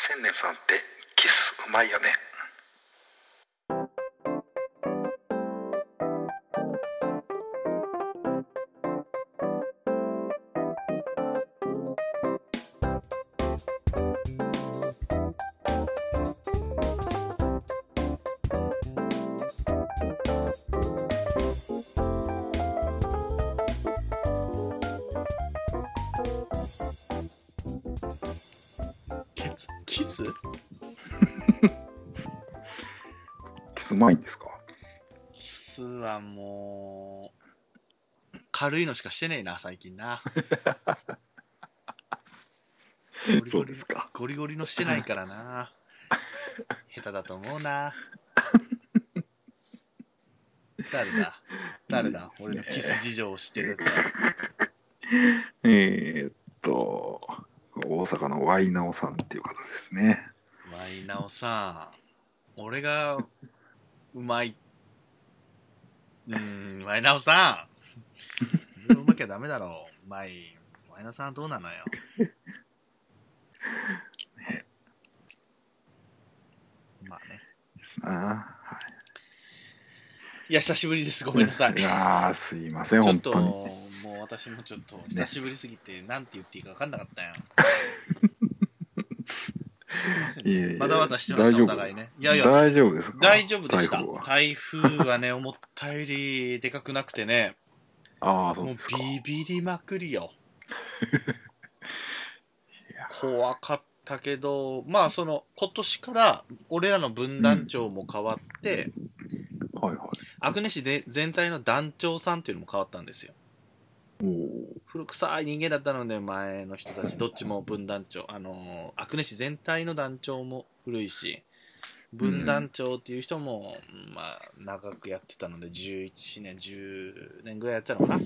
千年さんってキスうまいよね。 キスキスうまいんですか？ キスはもう軽いのしかしてねえな最近な。 そうですか。 ゴリゴリのしてないからな。下手だと思うな。誰だ俺のキス事情を知ってるやつは。 大阪のワイナオさんっていう方ですね。 ワイナオさん、俺がうまい。ワイナオさん、うまきゃダメだろう。うまい。ワイナオさんはどうなのよ。まあね。 ですな。はい。 いや久しぶりです。ごめんなさい。 いやすいませんちょっと本当に。 もう私もちょっと久しぶりすぎてなんて言っていいか分かんなかったよ。 いやいやまだまだしてましたお互いね。いや大丈夫ですか？ 大丈夫でした。 台風は台風はね思ったよりでかくなくてね。 ああそうですか。 もうビビりまくりよ。怖かったけど、まあその今年から俺らの分団長も変わって、 はいはい。 阿久根市で全体の団長さんっていうのも変わったんですよ。古臭い人間だったので前の人たちどっちも分団長、阿久根市全体の団長も古いし分団長っていう人も、まあ長くやってたので11年10年ぐらいやってたのかな。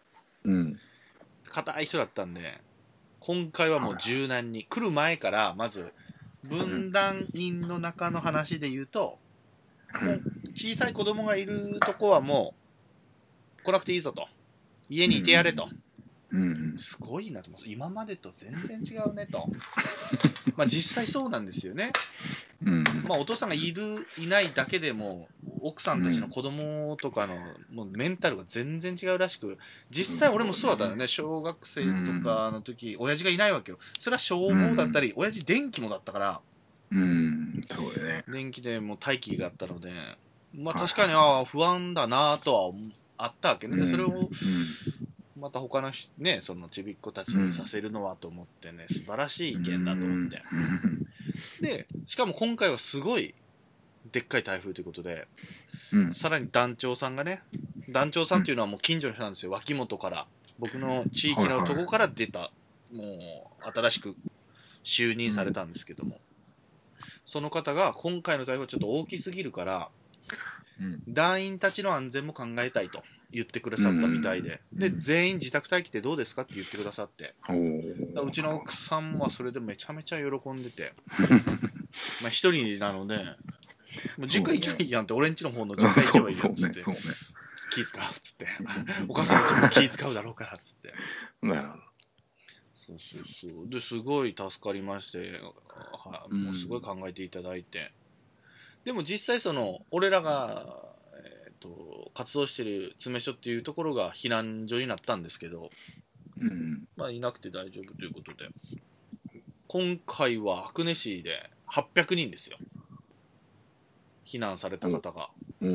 硬い人だったんで今回はもう柔軟に来る前からまず分団員の中の話で言うと、もう小さい子供がいるとこはもう来なくていいぞと、家にいてやれと、すごいなと思う。今までと全然違うねと。まあ実際そうなんですよね。まあお父さんがいるいないだけでも奥さんたちの子供とかのもうメンタルが全然違うらしく、実際俺もそうだったよね。小学生とかの時親父がいないわけよ。それは消防だったり親父電気もだったから、 そうだね。 電気でも待機があったので、まあ確かに不安だなとはあったわけね。でそれをまた他のね、そのちびっ子たちにさせるのはと思ってね、素晴らしい意見だと思って。で、しかも今回はすごいでっかい台風ということで、さらに団長さんがね、団長さんっていうのはもう近所の人なんですよ。脇本から、僕の地域のとこから出た、もう新しく就任されたんですけども、その方が今回の台風はちょっと大きすぎるから、団員たちの安全も考えたいと言ってくださったみたいで、で全員自宅待機ってどうですかって言ってくださって、うちの奥さんはそれでめちゃめちゃ喜んでて、まあ一人なので、もう実家行けばいいやんって、俺んちの方の実家行けばいいやんっつって、気使うっつって、お母さんたちも気使うだろうからっつって。 なるほど。 そうですごい助かりまして、もうすごい考えていただいて、でも実際その俺らが、活動してる詰所っていうところが避難所になったんですけど、まあいなくて大丈夫ということで、今回は阿久根市で800人ですよ、避難された方が。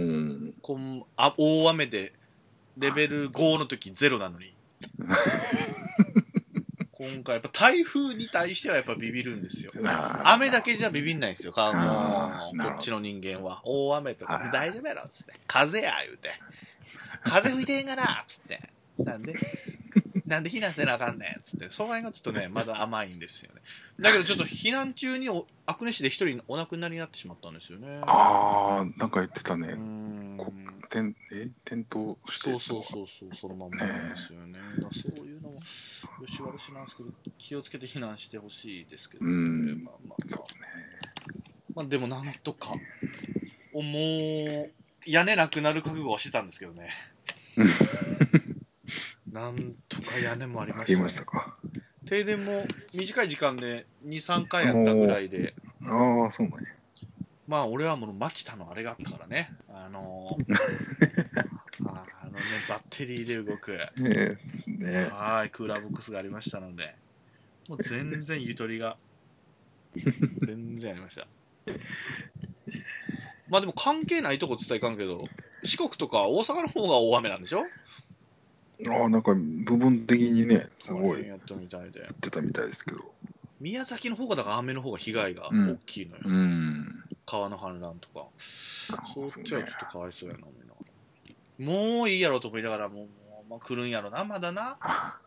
大雨でレベル5の時0なのに今回やっぱ台風に対してはやっぱビビるんですよ。雨だけじゃビビんないんですよ。こっちの人間は大雨とか大丈夫やろっつって、風や言うて、風吹いてへんがなっつって、なんで避難せなあかんねんっつって、その辺がちょっとねまだ甘いんですよね。だけどちょっと避難中に阿久根市で一人お亡くなりになってしまったんですよね。 なんか言ってたね。転倒して。 そうそのままなんですよね。そういうのもよし悪しなんですけど、気をつけて避難してほしいですけどね。まあでもなんとかもう屋根なくなる覚悟はしてたんですけどね。なんとか屋根もありましたね。 停電も短い時間で2、3回やったぐらいで、 ああ、そうなんや。 まあ俺はもうマキタのあれがあったからね。バッテリーで動く、 ね、 はい、クーラーボックスがありましたので、もう全然ゆとりが全然ありました。まあでも関係ないとこ伝えかんけど、四国とか大阪の方が大雨なんでしょ？ ああ、なんか部分的にね、すごいやったみたいで。 やってたみたいですけど。 宮崎の方がだから雨の方が被害が大きいのよ。 うん。 川の氾濫とか。そっちはちょっとかわいそうやな、もういいやろと思いながら、もう、まあ、来るんやろな、まだな。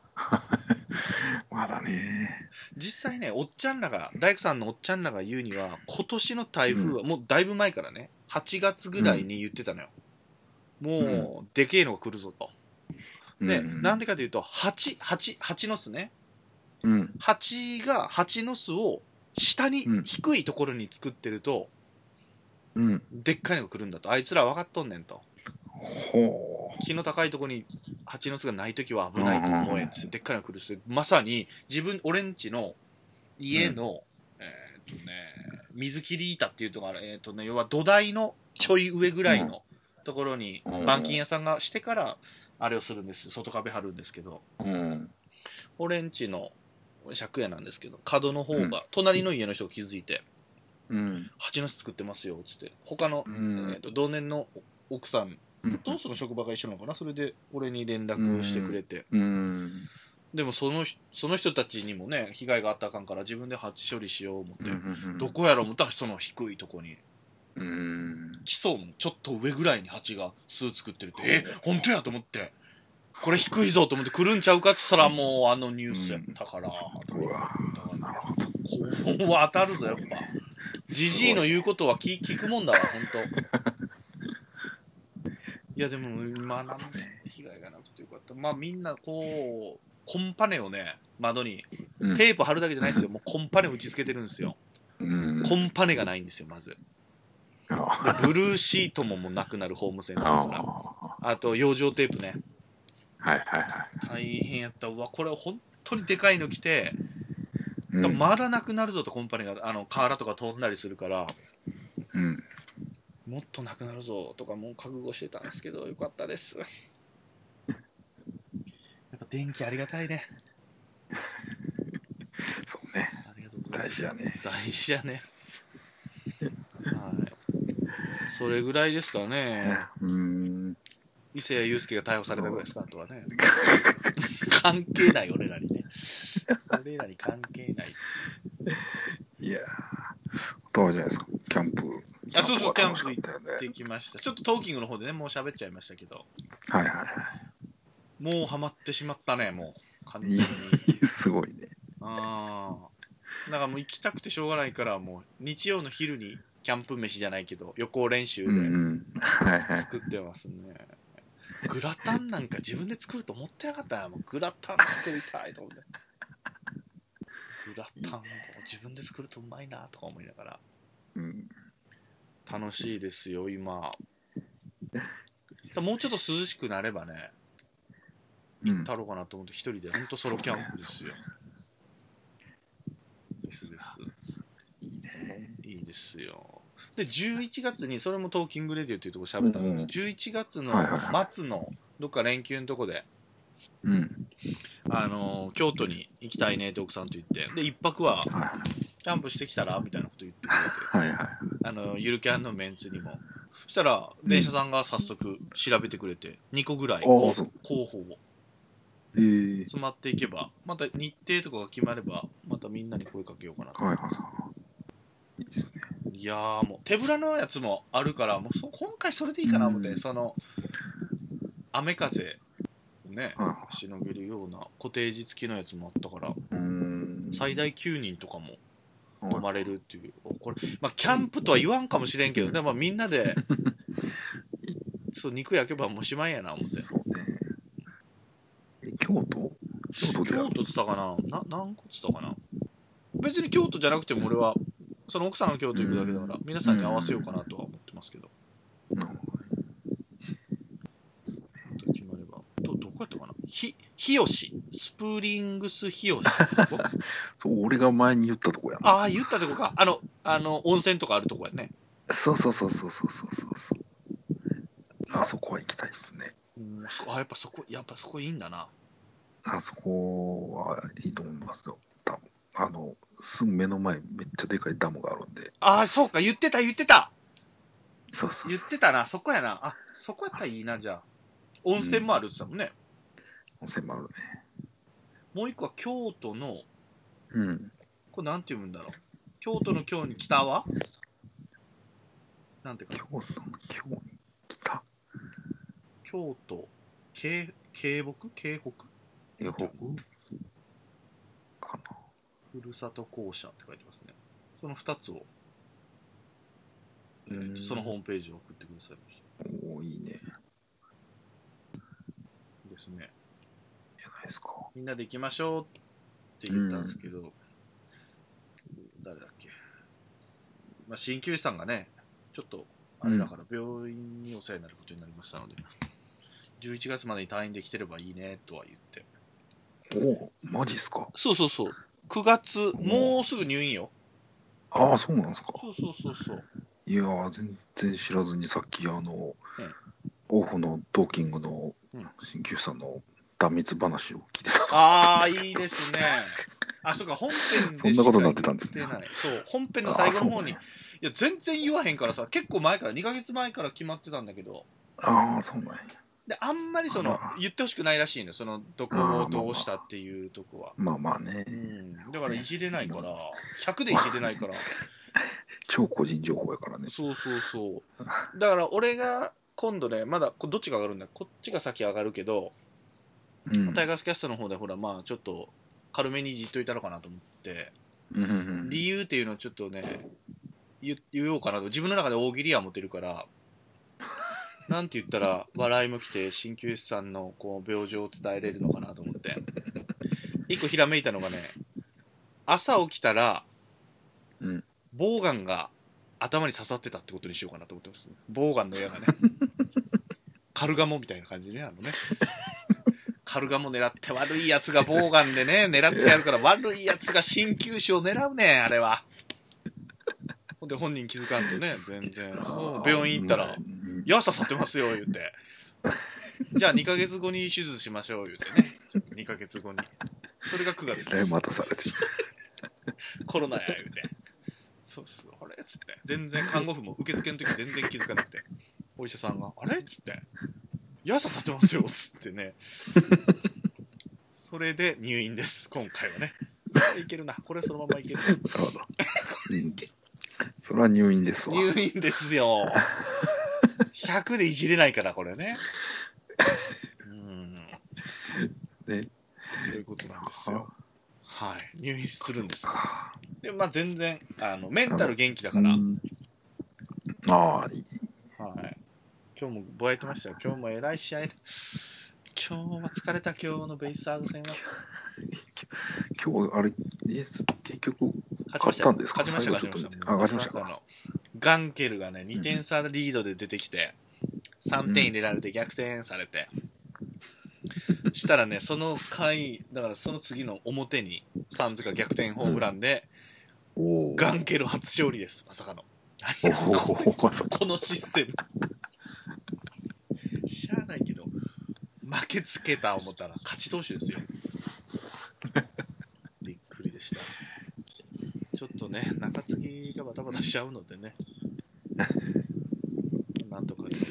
まだね。 実際ね、おっちゃんらが、大工さんのおっちゃんらが言うには、今年の台風は、もうだいぶ前からね、8月ぐらいに言ってたのよ。もう、でけえのが来るぞと。で、なんでかというと、蜂の巣ね。蜂の巣を下に、低いところに作ってると、でっかいのが来るんだと。あいつら分かっとんねんと。木の高いところに蜂の巣がないときは危ないと思えんってでっかいのが来るって、まさに俺んちの家の、水切り板っていうところがある、要は土台のちょい上ぐらいのところに板金屋さんがしてからあれをするんです。外壁張るんですけど、俺んちの借家なんですけど、角の方が、隣の家の人が気づいて、蜂の巣作ってますよっつって、他の、同年の奥さんとその職場が一緒なのかな、それで俺に連絡してくれて、でもその人たちにもね被害があったらあかんから自分で蜂処理しよう思って、どこやろう思ったらその低いとこに基礎のちょっと上ぐらいに蜂が巣作ってるって、本当やと思って、これ低いぞと思って来るんちゃうかって言ったら、もうあのニュースやったから、 うわ、なるほど。 こう当たるぞやっぱ。ジジイの言うことは聞くもんだわ、本当。いやでも今なんで被害がなくてよかった。まあみんなこうコンパネをね、窓にテープ貼るだけじゃないですよ。もうコンパネ打ち付けてるんですよ。コンパネがないんですよ、まず。ブルーシートもなくなる、ホームセンターから。あと養生テープね。大変やった。うわ、これ本当にでかいの来て、まだなくなるぞと、コンパネが瓦とか飛んだりするから、もっとなくなるぞとかもう覚悟してたんですけど、よかったです。やっぱ電気ありがたいね。 そうね。 ありがとうございます。 大事やね。 大事やね。はい。それぐらいですかね。伊勢谷友介が逮捕されたぐらいですか、あとはね。関係ない、俺らにね。俺らに関係ない。 いやー、どうじゃないですか、キャンプ。 そうそう、キャンプ行ってきました。ちょっとトーキングの方でね、もう喋っちゃいましたけど。もうハマってしまったね、もう。完全に。 すごいね。 だからもう行きたくてしょうがないから、もう日曜の昼にキャンプ飯じゃないけど、予行練習で作ってますね。グラタンなんか自分で作ると思ってなかったよ。もうグラタン作りたいと思って。グラタンを自分で作るとうまいなとか思いながら。楽しいですよ、今。もうちょっと涼しくなればね、行ったろうかなと思って、一人で、ほんとソロキャンプですよ。ですです。 いいね。 いいですよ。で、11月に、それもトーキングレディオというところで喋ったので、11月の末のどっか連休のとこで、京都に行きたいねって奥さんと言って、で、一泊は、キャンプしてきたらみたいなこと言ってくれて、ゆるキャンのメンツにも。そしたら、電車さんが早速調べてくれて、2個ぐらい候補を。詰まっていけば、また日程とかが決まれば、またみんなに声かけようかなと思います。 いいですね。 いやーもう、手ぶらのやつもあるから、もう今回それでいいかな思って、雨風をね、しのげるようなコテージ付きのやつもあったから、最大9人とかも泊まれるっていう。これ、まあ、キャンプとは言わんかもしれんけど、でもみんなで、肉焼けばもうしまいやな思って。 京都って言ったかな、何個って言ったかな。別に京都じゃなくても俺はその奥さんが京都行くだけだから皆さんに合わせようかなとは思ってますけど。決まればどこやったかな。日日吉、スプリングス日吉ってとこそう、俺が前に言ったとこやな。 ああ、言ったとこか。温泉とかあるとこやね。 そうそうそうそうそうそうそう。あそこは行きたいですね。 やっぱそこいいんだな。 あそこはいいと思いますよ。多分すぐ目の前めっちゃでかいダムがあるんで。 ああ、そうか、言ってた。 そうそうそう。 言ってたな、そこやな。あ、そこやったらいいな、じゃあ。温泉もあるって言ってたもんね。 温泉もあるね。 もう一個は京都の、 うん。 これなんて読むんだろう。京都の京に北はなんていうか。 京都の京に北。 京都、渓北渓北京北かな。 ふるさと校舎って書いてますね。その2つを、そのホームページを送ってくださいました。 おお、いいね。 ですね。 じゃないですか。 みんなで行きましょうって言ったんですけど、誰だっけ。まあ、鍼灸師さんがね、ちょっとあれだから病院にお世話になることになりましたので、11月までに退院できてればいいねとは言って。 おお、マジっすか。 そうそうそう。9月、もうすぐ入院よ。 ああ、そうなんですか。 そう。 いやー、全然知らずにさっきオフのトーキングの鍼灸師さんの断蜜話を聞いてた。 ああ、いいですね。あ、そうか、本編でそんなことになってたんですね。 そう、本編の最後の方に、いや、全然言わへんからさ、結構前から、2ヶ月前から決まってたんだけど、 ああ、そうなんや。 で、あんまり言ってほしくないらしいの、どこをどうしたっていうとこは。 まあまあね。 だからいじれないから、100でいじれないから。 超個人情報やからね。 そう。だから俺が今度ね、まだどっちが上がるんだ、こっちが先上がるけど、タイガースキャストの方でほら、まあちょっと軽めにいじっといたのかなと思って、理由っていうのをちょっとね、言おうかなと、自分の中で大喜利は持てるから、なんて言ったら笑いも来て鍼灸師さんのこう病状を伝えれるのかなと思って、一個ひらめいたのがね、朝起きたら、ボウガンが頭に刺さってたってことにしようかなと思ってますね。ボウガンの矢がね。カルガモみたいな感じね、カルガモ狙って悪いやつがボウガンでね、狙ってやるから悪いやつが鍼灸師を狙うね、あれは。ほんで本人気づかんとね、全然。病院行ったら、矢刺さってますよ、言うて。じゃあ2ヶ月後に手術しましょう、言うてね。2ヶ月後に。それが9月です。 待たされてコロナや、言うて。そう、あれっつって。全然看護婦も受付の時全然気づかなくて。お医者さんが、あれっつって。矢刺さってますよ、つってね。それで入院です、今回はね。いけるな。これそのままいけるな。なるほど。 それは入院ですわ。 入院ですよ。100でいじれないから、これね。 ね。 そういうことなんですよ。はい。入院するんです。で、まあ全然、メンタル元気だから。 ああ、いい。 はい。今日もぼやいてましたよ。今日も偉い試合。今日は疲れた、今日のベイスターズ戦は。 今日、あれ、結局、勝ったんですか？ 勝ちました。 勝ちましたか。 ガンケルがね、2点差リードで出てきて、3点入れられて逆転されて。したらね、その回、だからその次の表に、サンズが逆転ホームランで、ガンケル初勝利です、まさかの。このシステム。しゃあないけど、負けつけた思ったら勝ち投手ですよ。びっくりでした。ちょっとね、中継ぎがバタバタしちゃうのでね。なんとかで。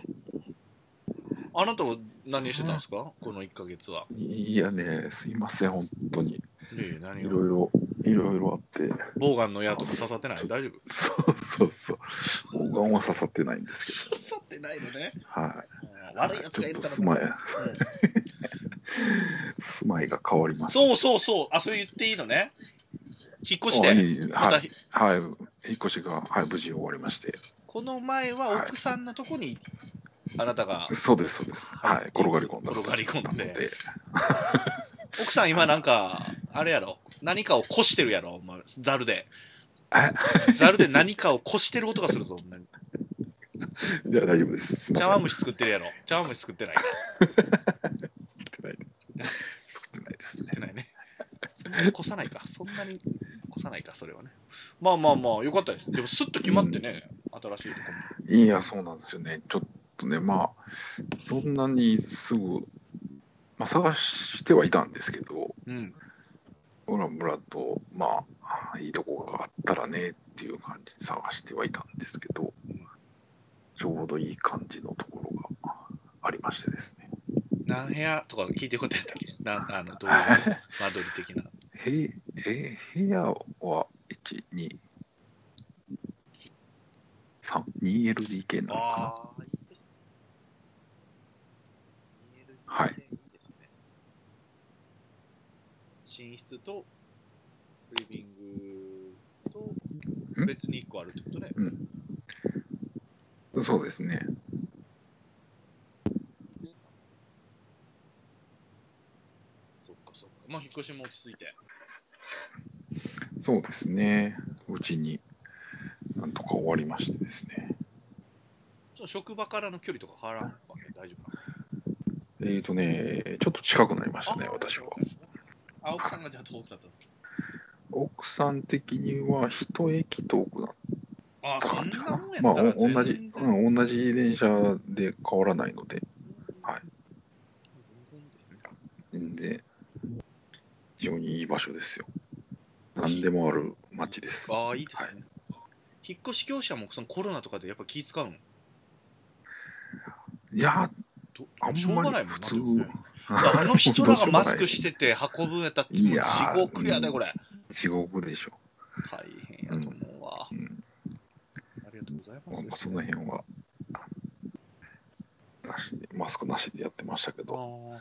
あなたは何してたんですか？この1ヶ月は。 いやね、すいません、本当に。い何ろいろあって。 ボウガンの矢とか刺さってない？大丈夫？そう。ボウガンは刺さってないんですけど。 刺さってないのね。 はい。 悪いやつがいるから。 住まいが変わります。 そう。あ、それ言っていいのね。引っ越して。 はい。引っ越しが、無事終わりまして。 この前は奥さんのとこに、あなたが。 そうです。はい。転がり込んで。 奥さん今なんか、あれやろ。何かをこしてるやろ。ザルで。ザルで何かをこしてる音がするぞ。 いや、大丈夫です。 茶碗蒸し作ってるやろ。茶碗蒸し作ってないか。 作ってない。 ってないですね。 作ってないね。そんなに越さないか。そんなに越さないか、それはね。まあまあまあ、よかったです。でも、スッと決まってね、新しいとこも。 いや、そうなんですよね。ちょっとね、まあ、そんなにすぐ、まあ、探してはいたんですけど、ブラブラと、まあ、いいとこがあったらねっていう感じで探してはいたんですけど、ちょうどいい感じのところがありましてですね。 何部屋とか聞いてることやったっけどういう間取り的な。 部屋は1、2、3、2LDK なのかな。 ああ、いいですね。 はい。 いいですね。寝室とリビングと別に1個あるってことね。 そうですね。 そっかそっか。まあ、引っ越しも落ち着いて。 そうですね。うちになんとか終わりましてですね。 職場からの距離とか変わらんわけ？大丈夫か？ ちょっと近くなりましたね、私は。 奥さんがじゃあ遠くだった。 奥さん的には一駅遠くなった感じかな。まあ、同じ電車で変わらないので、はい。 全然いいですね。 で、非常にいい場所ですよ。何でもある街です。 ああ、いいですね。はい、引っ越し業者もそのコロナとかでやっぱ気使うの？ いや、あんまり普通。 あの人らがマスクしてて運ぶんやったら地獄やで、これ。 地獄でしょ。 大変やと思うわ。ありがとうございます。 まあ、その辺はマスクなしでやってましたけど。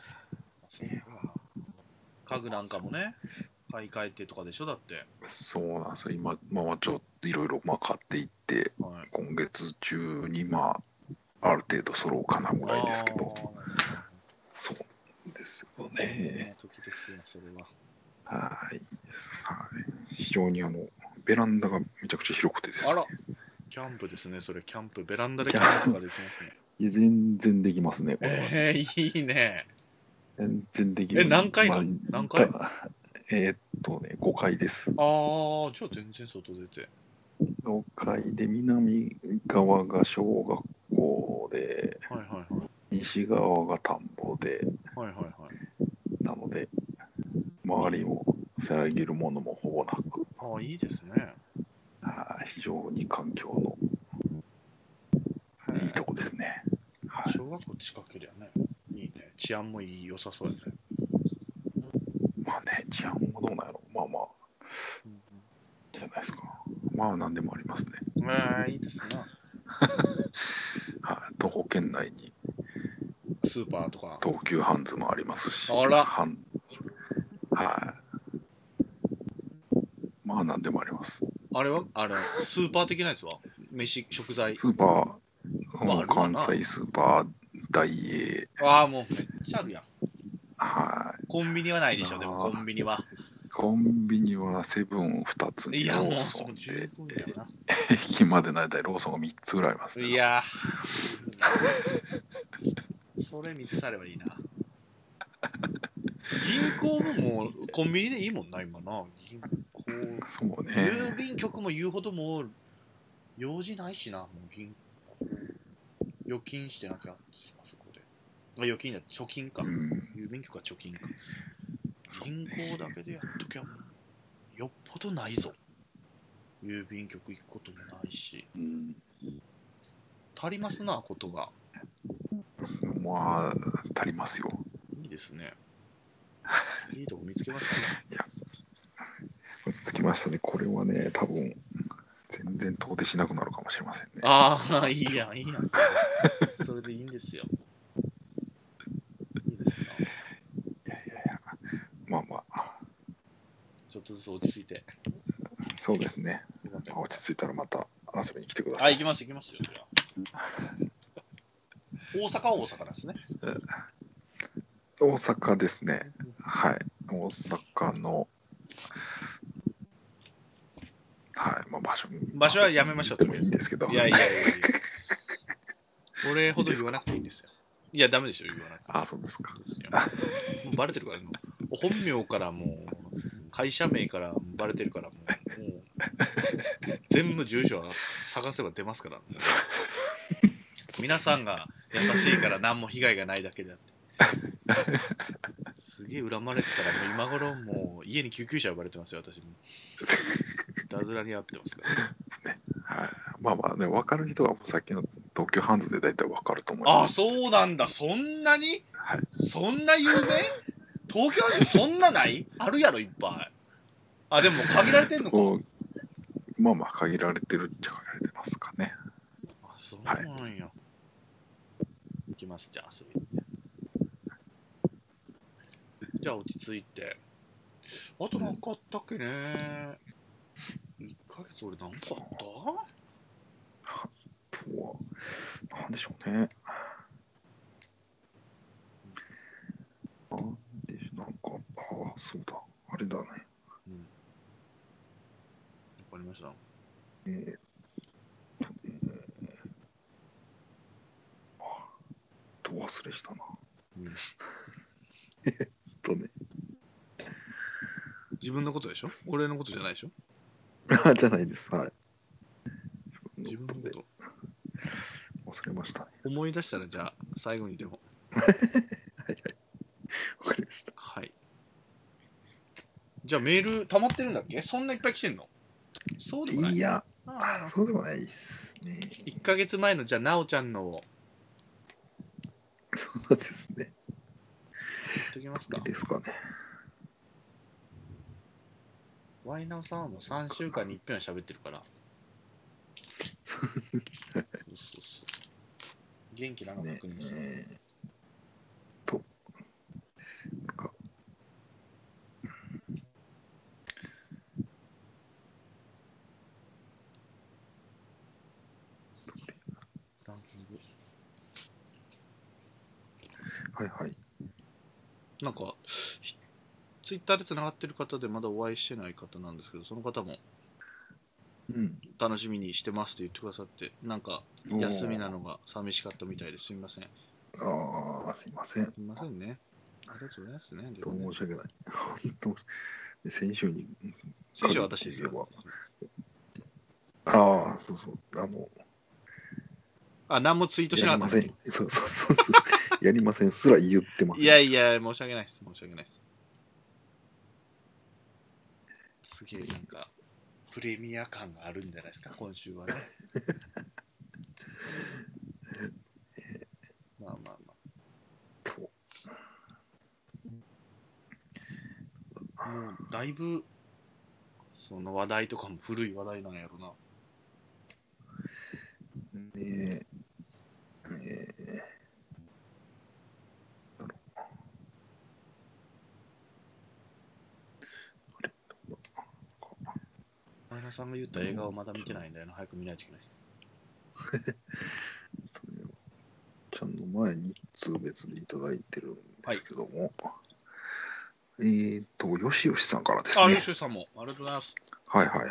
家具なんかもね、買い替えてとかでしょ、だって。 そうなんですよ。今はちょっといろいろ買っていって、今月中にある程度揃うかなぐらいですけど。そうですよね。 時ですよ、それは。 はい。非常にベランダがめちゃくちゃ広くてですね。 あら、キャンプですね、それ。キャンプ、ベランダでキャンプができますね。 いや、全然できますね、これは。 いいね。 全然できる。 何階の？何階 ？5階です。 ああ、じゃあ全然外出て。 5階で南側が小学校で、西側が田んぼで、なので、周りも遮るものもほぼなく。 ああ、いいですね。 非常に環境のいいとこですね。 小学校近けりゃね、いいね。治安も良さそうやね。 まあね、治安もどうなんやろ。まあまあ、じゃないですか。まあ何でもありますね。 いいですな。 徒歩圏内にスーパーとか東急ハンズもありますし。 あら。 まあ何でもあります。 あれはスーパー的なやつは食材。 スーパー、関西スーパー、ダイエー。ああ、もうめっちゃあるやん。コンビニはないでしょ、でもコンビニは。 コンビニはセブン2つにローソンで、駅までの間にローソンが3つぐらいありますね。 いやそれ3つあればいいな。銀行ももうコンビニでいいもんな、今な。銀行。 そうね。 郵便局も言うほどもう用事ないしな、もう銀行。預金してなきゃ、あそこで。預金だ、貯金か。郵便局は貯金か。銀行だけでやっときゃもうよっぽどないぞ。郵便局行くこともないし。足りますな、ことが。 まあ、足りますよ。 いいですね。いいとこ見つけましたね。 いや、見つけましたね。これはね、多分、全然遠出しなくなるかもしれませんね。 ああ、いいやん、いいやん、それでいいんですよ。いいですな。まあ。ちょっとずつ落ち着いて。 そうですね。落ち着いたらまた遊びに来てください。 行きますよ、じゃあ。大阪は大阪なんですね。 大阪ですね。はい。大阪の、 場所はやめましょう。 でもいいんですけど。 いや。俺ほど言わなくていいんですよ。 いや、ダメでしょ、言わなくて。 あ、そうですか。 もうバレてるから、本名からもう、会社名からバレてるから、もう全部住所は探せば出ますから。皆さんが優しいから何も被害がないだけであって。すげえ恨まれてたら、もう今頃もう家に救急車呼ばれてますよ、私も。ダズラに会ってますから。 ね、はい。まあまあね、分かる人はもうさっきの東急ハンズで大体分かると思います。 あ、そうなんだ。そんなに、 はい、 そんな有名？東京ハンズそんなないあるやろ、いっぱい。あ、でも限られてんのか。 まあまあ限られてるっちゃ限られてますかね。 あ、そうなんや。はい、行きます、じゃあ遊びに。じゃあ落ち着いて。あと何かあったっけね。1ヶ月俺何かあった？ あとは、なんでしょうね。なんか、ああ、そうだ、あれだね。 うん。わかりました。 忘れしたな。 うん、 ね。 自分のことでしょ？俺のことじゃないでしょ？ じゃないです。はい。 自分のこと。 忘れましたね。 思い出したら、じゃあ、最後にでも。 はいはい。わかりました。 はい。じゃあ、メール溜まってるんだっけ？そんないっぱい来てんの？そうでもない。 いや、そうでもないですね。 1ヶ月前の、じゃあ、なおちゃんのを。 そうですね。 言っときますか。 いいですかね。 ワイナオさんはもう3週間に1遍は喋ってるから。そうそうそう。元気なの確認してます。ランキング。 はいはい。 なんか、ツイッターでつながってる方でまだお会いしてない方なんですけど、その方も楽しみにしてますって言ってくださって、なんか休みなのが寂しかったみたいです。すみません。 ああ、すいません。 すみませんね。ありがとうございますね。 申し訳ない。本当先週は私ですよ。 ああ、そうそう。 何もツイートしなかった。 そう。やりませんすら言ってます。 いやいや、申し訳ないです。申し訳ないです。すげえなんか、プレミア感があるんじゃないですか、今週はね。まあ。もう、だいぶ、その話題とかも古い話題なんやろな。前田さんが言った映画をまだ見てないんだよな。早く見ないといけない。 ちゃんの前に1通別でいただいてるんですけども、はい、よしよしさんからですね。 よしよしさんもありがとうございます。 はいはい。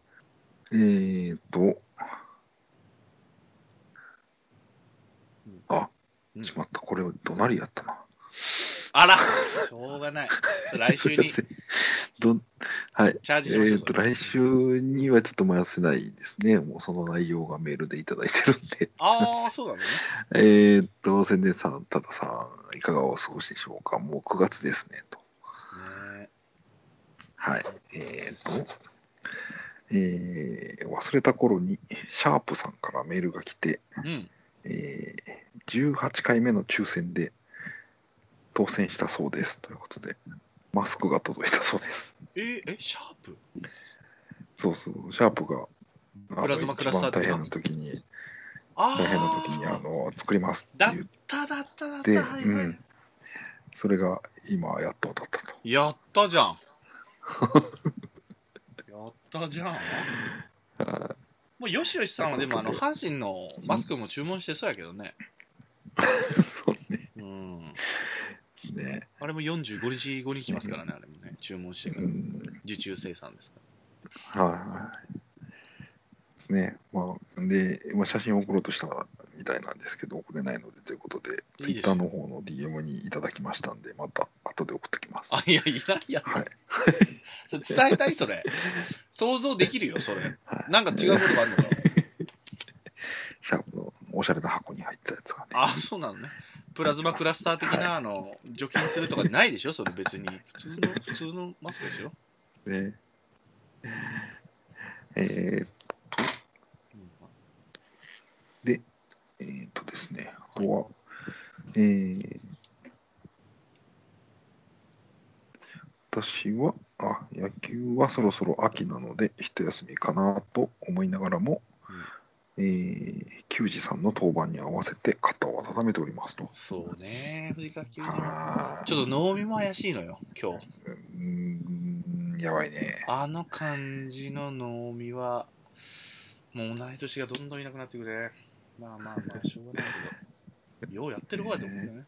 しまった、これ隣やったな。 あら、しょうがない。来週にはい。 チャージしましょう。 来週にはちょっと回せないですね。もうその内容がメールでいただいてるんで。 ああ、そうだね。 宣伝さん、たださん、いかがお過ごしでしょうか。もう9月ですね、と。 ね、 はい。忘れた頃に、シャープさんからメールが来て、18回目の抽選で当選したそうです。ということで、マスクが届いたそうです。 シャープ？ そう、シャープが、 プラズマクラスター大変な時に作りますって言って、それが今やっと当たったと。 やったじゃん。やったじゃん。もうよしよしさんはでも阪神のマスクも注文してそうやけどね。 そうね。 あれも45日後に来ますからね、あれもね、注文してから受注生産ですから。 はい。ですね。で、写真を送ろうとしたみたいなんですけど、送れないのでということで、 いいですよツイッターの方の DM にいただきましたんで、また後で送ってきます。 あ、いや、いらんやん。 はい。 それ伝えたいそれ。想像できるよ、それ。 はい、 なんか違うことがあるのかな。 シャープのおしゃれな箱に入ったやつがね。 あ、そうなのね。プラズマクラスター的な、除菌するとかないでしょそれ別に。普通のマスクでしょね。で、ですね、あとは、私は野球はそろそろ秋なので一休みかなと思いながらも、球児さんの登板に合わせて肩を温めておりますと。 そうね、藤川球児は。ちょっと能見も怪しいのよ、今日。 やばいね。 あの感じの能見は、もう同い年がどんどんいなくなってくれ。まあ、しょうがないけど。ようやってる方だと思うんだよね。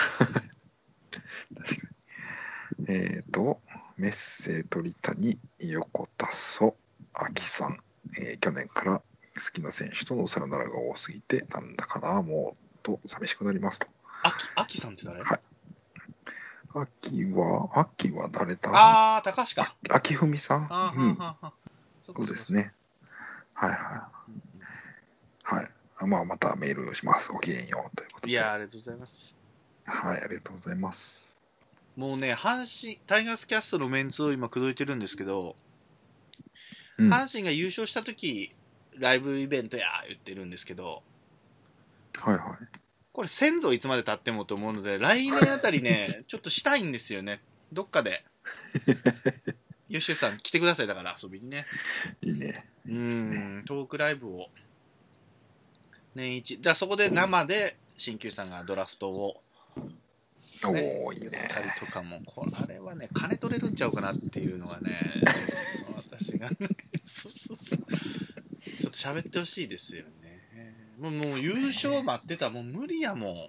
確かに。メッセ鳥谷、横田曽、秋さん、去年から好きな選手とのさよならが多すぎて、なんだかな、もう、と寂しくなりますと。 秋さんって誰？ はい。秋は誰だ？ ああ、高橋か。 秋文さん。 そうですね。はいはい。はい。またメールをします。ごきげんようということで。 いや、ありがとうございます。 はい、ありがとうございます。 もうね、タイガースキャストのメンツを今、口説いてるんですけど、阪神が優勝したとき、ライブイベントや言ってるんですけど、 はいはい。 これ先祖いつまで経ってもと思うので、来年あたりね、ちょっとしたいんですよね。どっかで。吉井さん来てください、だから遊びにね。 いいね。 トークライブを年一。だそこで生で鍼灸師さんがドラフトを、 ね、いいね。 たりとかも、あれはね、金取れるんちゃうかなっていうのがね、私がね、ちょっと喋ってほしいですよね。もう優勝待ってたらもう無理やもん。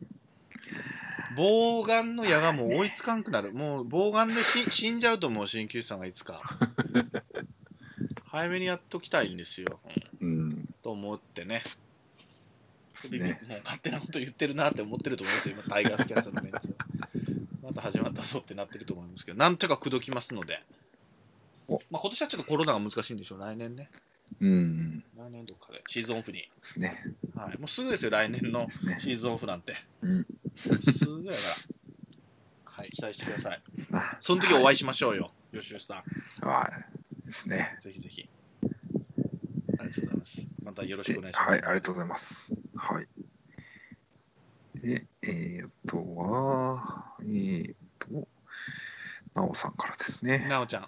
膀胱の矢がもう追いつかんくなる。もう膀胱で死んじゃうと思う、鍼灸師さんがいつか。早めにやっときたいんですよ。と思ってね。もう勝手なこと言ってるなって思ってると思うんですよ、今、タイガースキャストのメンツ。また始まったぞってなってると思いますけど、なんとか口説きますので。今年はちょっとコロナが難しいんでしょう、来年ね。来年どっかでシーズンオフに。 ですね。 はい、もうすぐですよ、来年のシーズンオフなんて。すぐやから。はい、期待してください。その時お会いしましょうよ、吉吉さん。 はいですね。 ぜひぜひ。ありがとうございます。またよろしくお願いします。 はい、ありがとうございます。はい。で、なおさんからですね。 なおちゃん。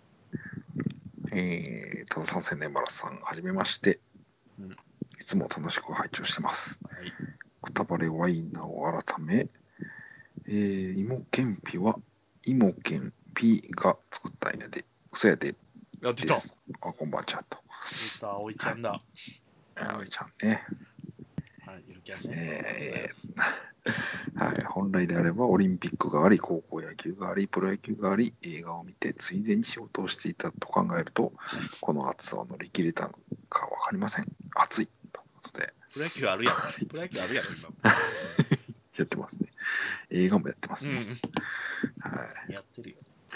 たださん千年バラさん、はじめまして。いつも楽しく拝聴してます。くたばれワインナを改め、芋けんぴは芋けんぴが作ったんやで、嘘やで。 やってた。 こんばんちゃんと。 出た、おいちゃんだ。 おいちゃんね。 はい、ゆるキャンね。 はい、本来であればオリンピックがあり、高校野球があり、プロ野球があり、映画を見てついでに仕事をしていたと考えると、この暑さを乗り切れたのか分かりません。暑いということで。 プロ野球あるやろ。プロ野球あるやろ、今。 やってますね。映画もやってますね。 はい。やってるよ。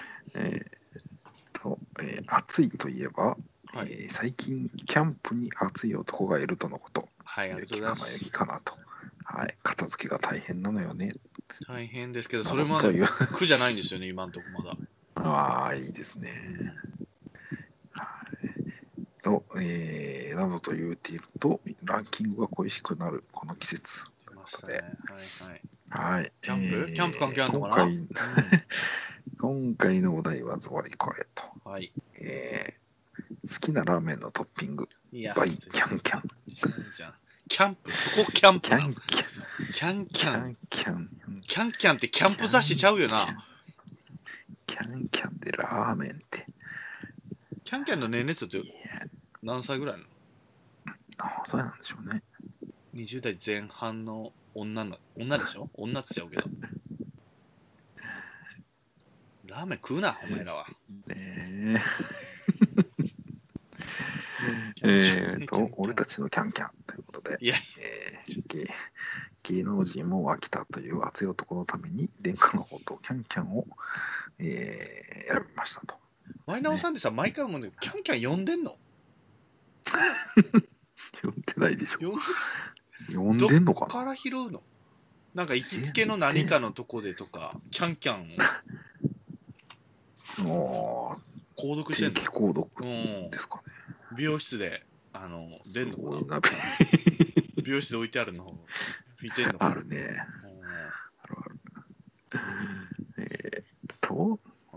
暑いといえば、最近キャンプに熱い男がいるとのこと。 はい、ありがとうございます。 雪かなと。はい、片付けが大変なのよね。 大変ですけど、それも苦じゃないんですよね、今のところまだ。いいですね。などと言うていると、ランキングが恋しくなるこの季節ということで。はい。 キャンプ関係あるのかな？ 今回のお題はズバリこれと。 はい。 好きなラーメンのトッピング。バイキャンキャン。 キャンプ、そこキャンプ。 キャンキャンってキャンプ雑誌ちゃうよな。 キャンキャンでラーメンって。 キャンキャンの年齢層って何歳ぐらいなの？ そうなんでしょうね。 20代前半の女でしょ？女ってちゃうけど。ラーメン食うな、お前らは。 俺たちのキャンキャンということで。 芸能人も飽きたという熱い男のために殿下のことキャンキャンを、選びましたと。 ワイナオさんってさ、毎回もね、キャンキャン呼んでんの？ 呼んでないでしょ。呼んでんのかな？ どっから拾うの？なんか行きつけの何かのとこでとか、キャンキャンを購読してんの？ 定期購読ですかね。 美容室で、出んのかな？美容室で置いてあるの見てんのかな？ あるね。ある。はい、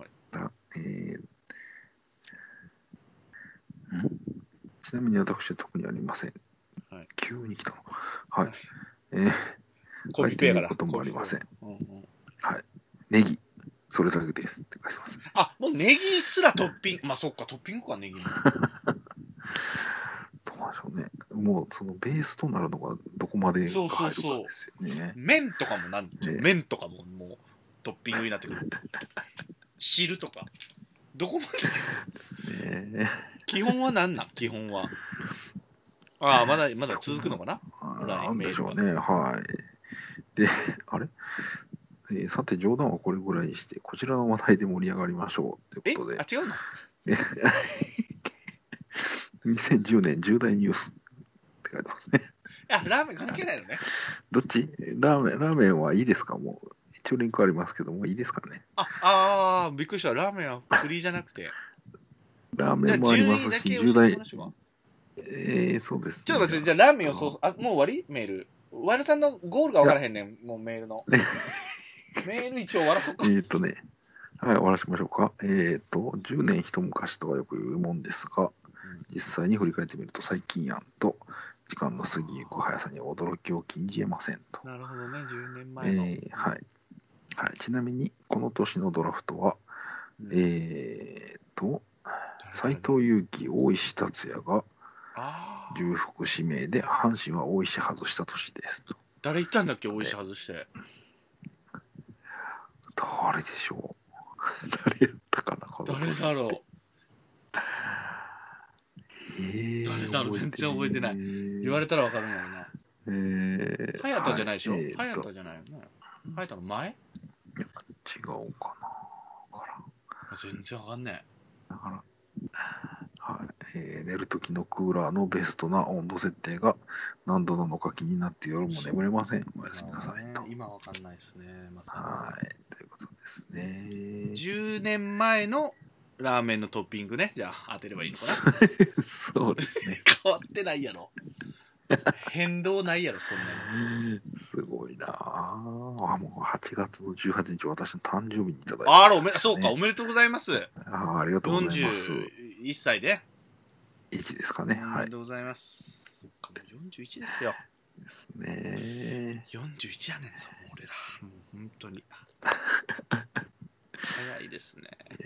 ちなみに私は特にありません。はい、急に来たの。はい。 コピペやからこともありません。はい。ネギ。それだけですって書いてますね。 あ、もうネギすらトッピング。まあそっか、トッピングか、ネギも。 どうなんでしょうね。もうそのベースとなるのがどこまで入るかですよね。 麺とかも麺とかももうトッピングになってくる。汁とか。どこまでですね。基本は何なん？基本は。ああ、まだ続くのかな？ なんでしょうね。はい。で、あれさて、冗談はこれぐらいにして、こちらの話題で盛り上がりましょうということで。 違うの 2010年重大ニュースって書いてますね。 いや、ラーメン関係ないのね。 どっち？ラーメンはいいですか？もう、一応リンクありますけども、いいですかね。 びっくりした。ラーメンはフリーじゃなくて。 ラーメンもありますし、重大。そうですね。 ちょっと待って、じゃあラーメンをもう終わり？メール。ワイルさんのゴールが分からへんねん、もうメールの。メール一応終わらそうか。 はい、終わらせましょうか。10年一昔とはよく言うもんですが、実際に振り返ってみると最近やんと、時間の過ぎゆく速さに驚きを禁じ得ませんと。 なるほどね、10年前の。 はい。ちなみに、この年のドラフトは、斎藤佑樹、大石達也が重複指名で、阪神は大石外した年ですと。 誰言ったんだっけ、大石外して。 誰でしょう？誰やったかな、この年。誰だろう。誰だろう、全然覚えてない。言われたら分かるんやろな。早田じゃないでしょ？早田じゃないよね。早田の前？ いや、違うかな。 全然分かんねえ。 だから、寝る時のクーラーのベストな温度設定が何度なのか気になって夜も眠れません。おやすみなさいと。 今分かんないですね。 ということですね。 10年前のラーメンのトッピングね。じゃあ当てればいいのかな。 そうですね。 変わってないやろ。変動ないやろ、そんなに。すごいなぁ。もう8月の18日、私の誕生日にいただいて、そうか、おめでとうございます。 ありがとうございます。 41歳で。 1ですかね。 おめでとうございます。そっか、もう41ですよ。 ですね。 41やねんぞ、俺ら。もう本当に。早いですね。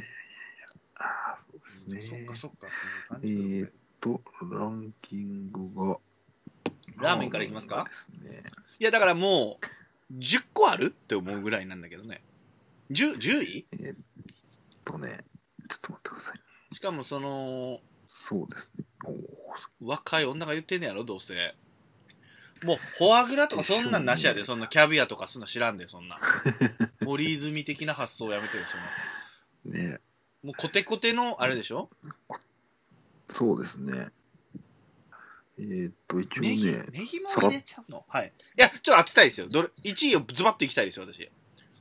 そうですね。 そっか。 ランキングが。 ラーメンからいきますか？いや、だからもう、10個あるって思うぐらいなんだけどね。10位？ ちょっと待ってください。 しかもそうですね。 若い女が言ってんねやろ、どうせ。もう、フォアグラとかそんなんなしやで、そんなキャビアとかそんな知らんで、そんな。森泉的な発想をやめてよ、そんな。 ね。 もうコテコテのあれでしょ？ そうですね。一応ね。 ネギも入れちゃうの？はい。いや、ちょっと当てたいですよ。1位をズバッといきたいですよ、私。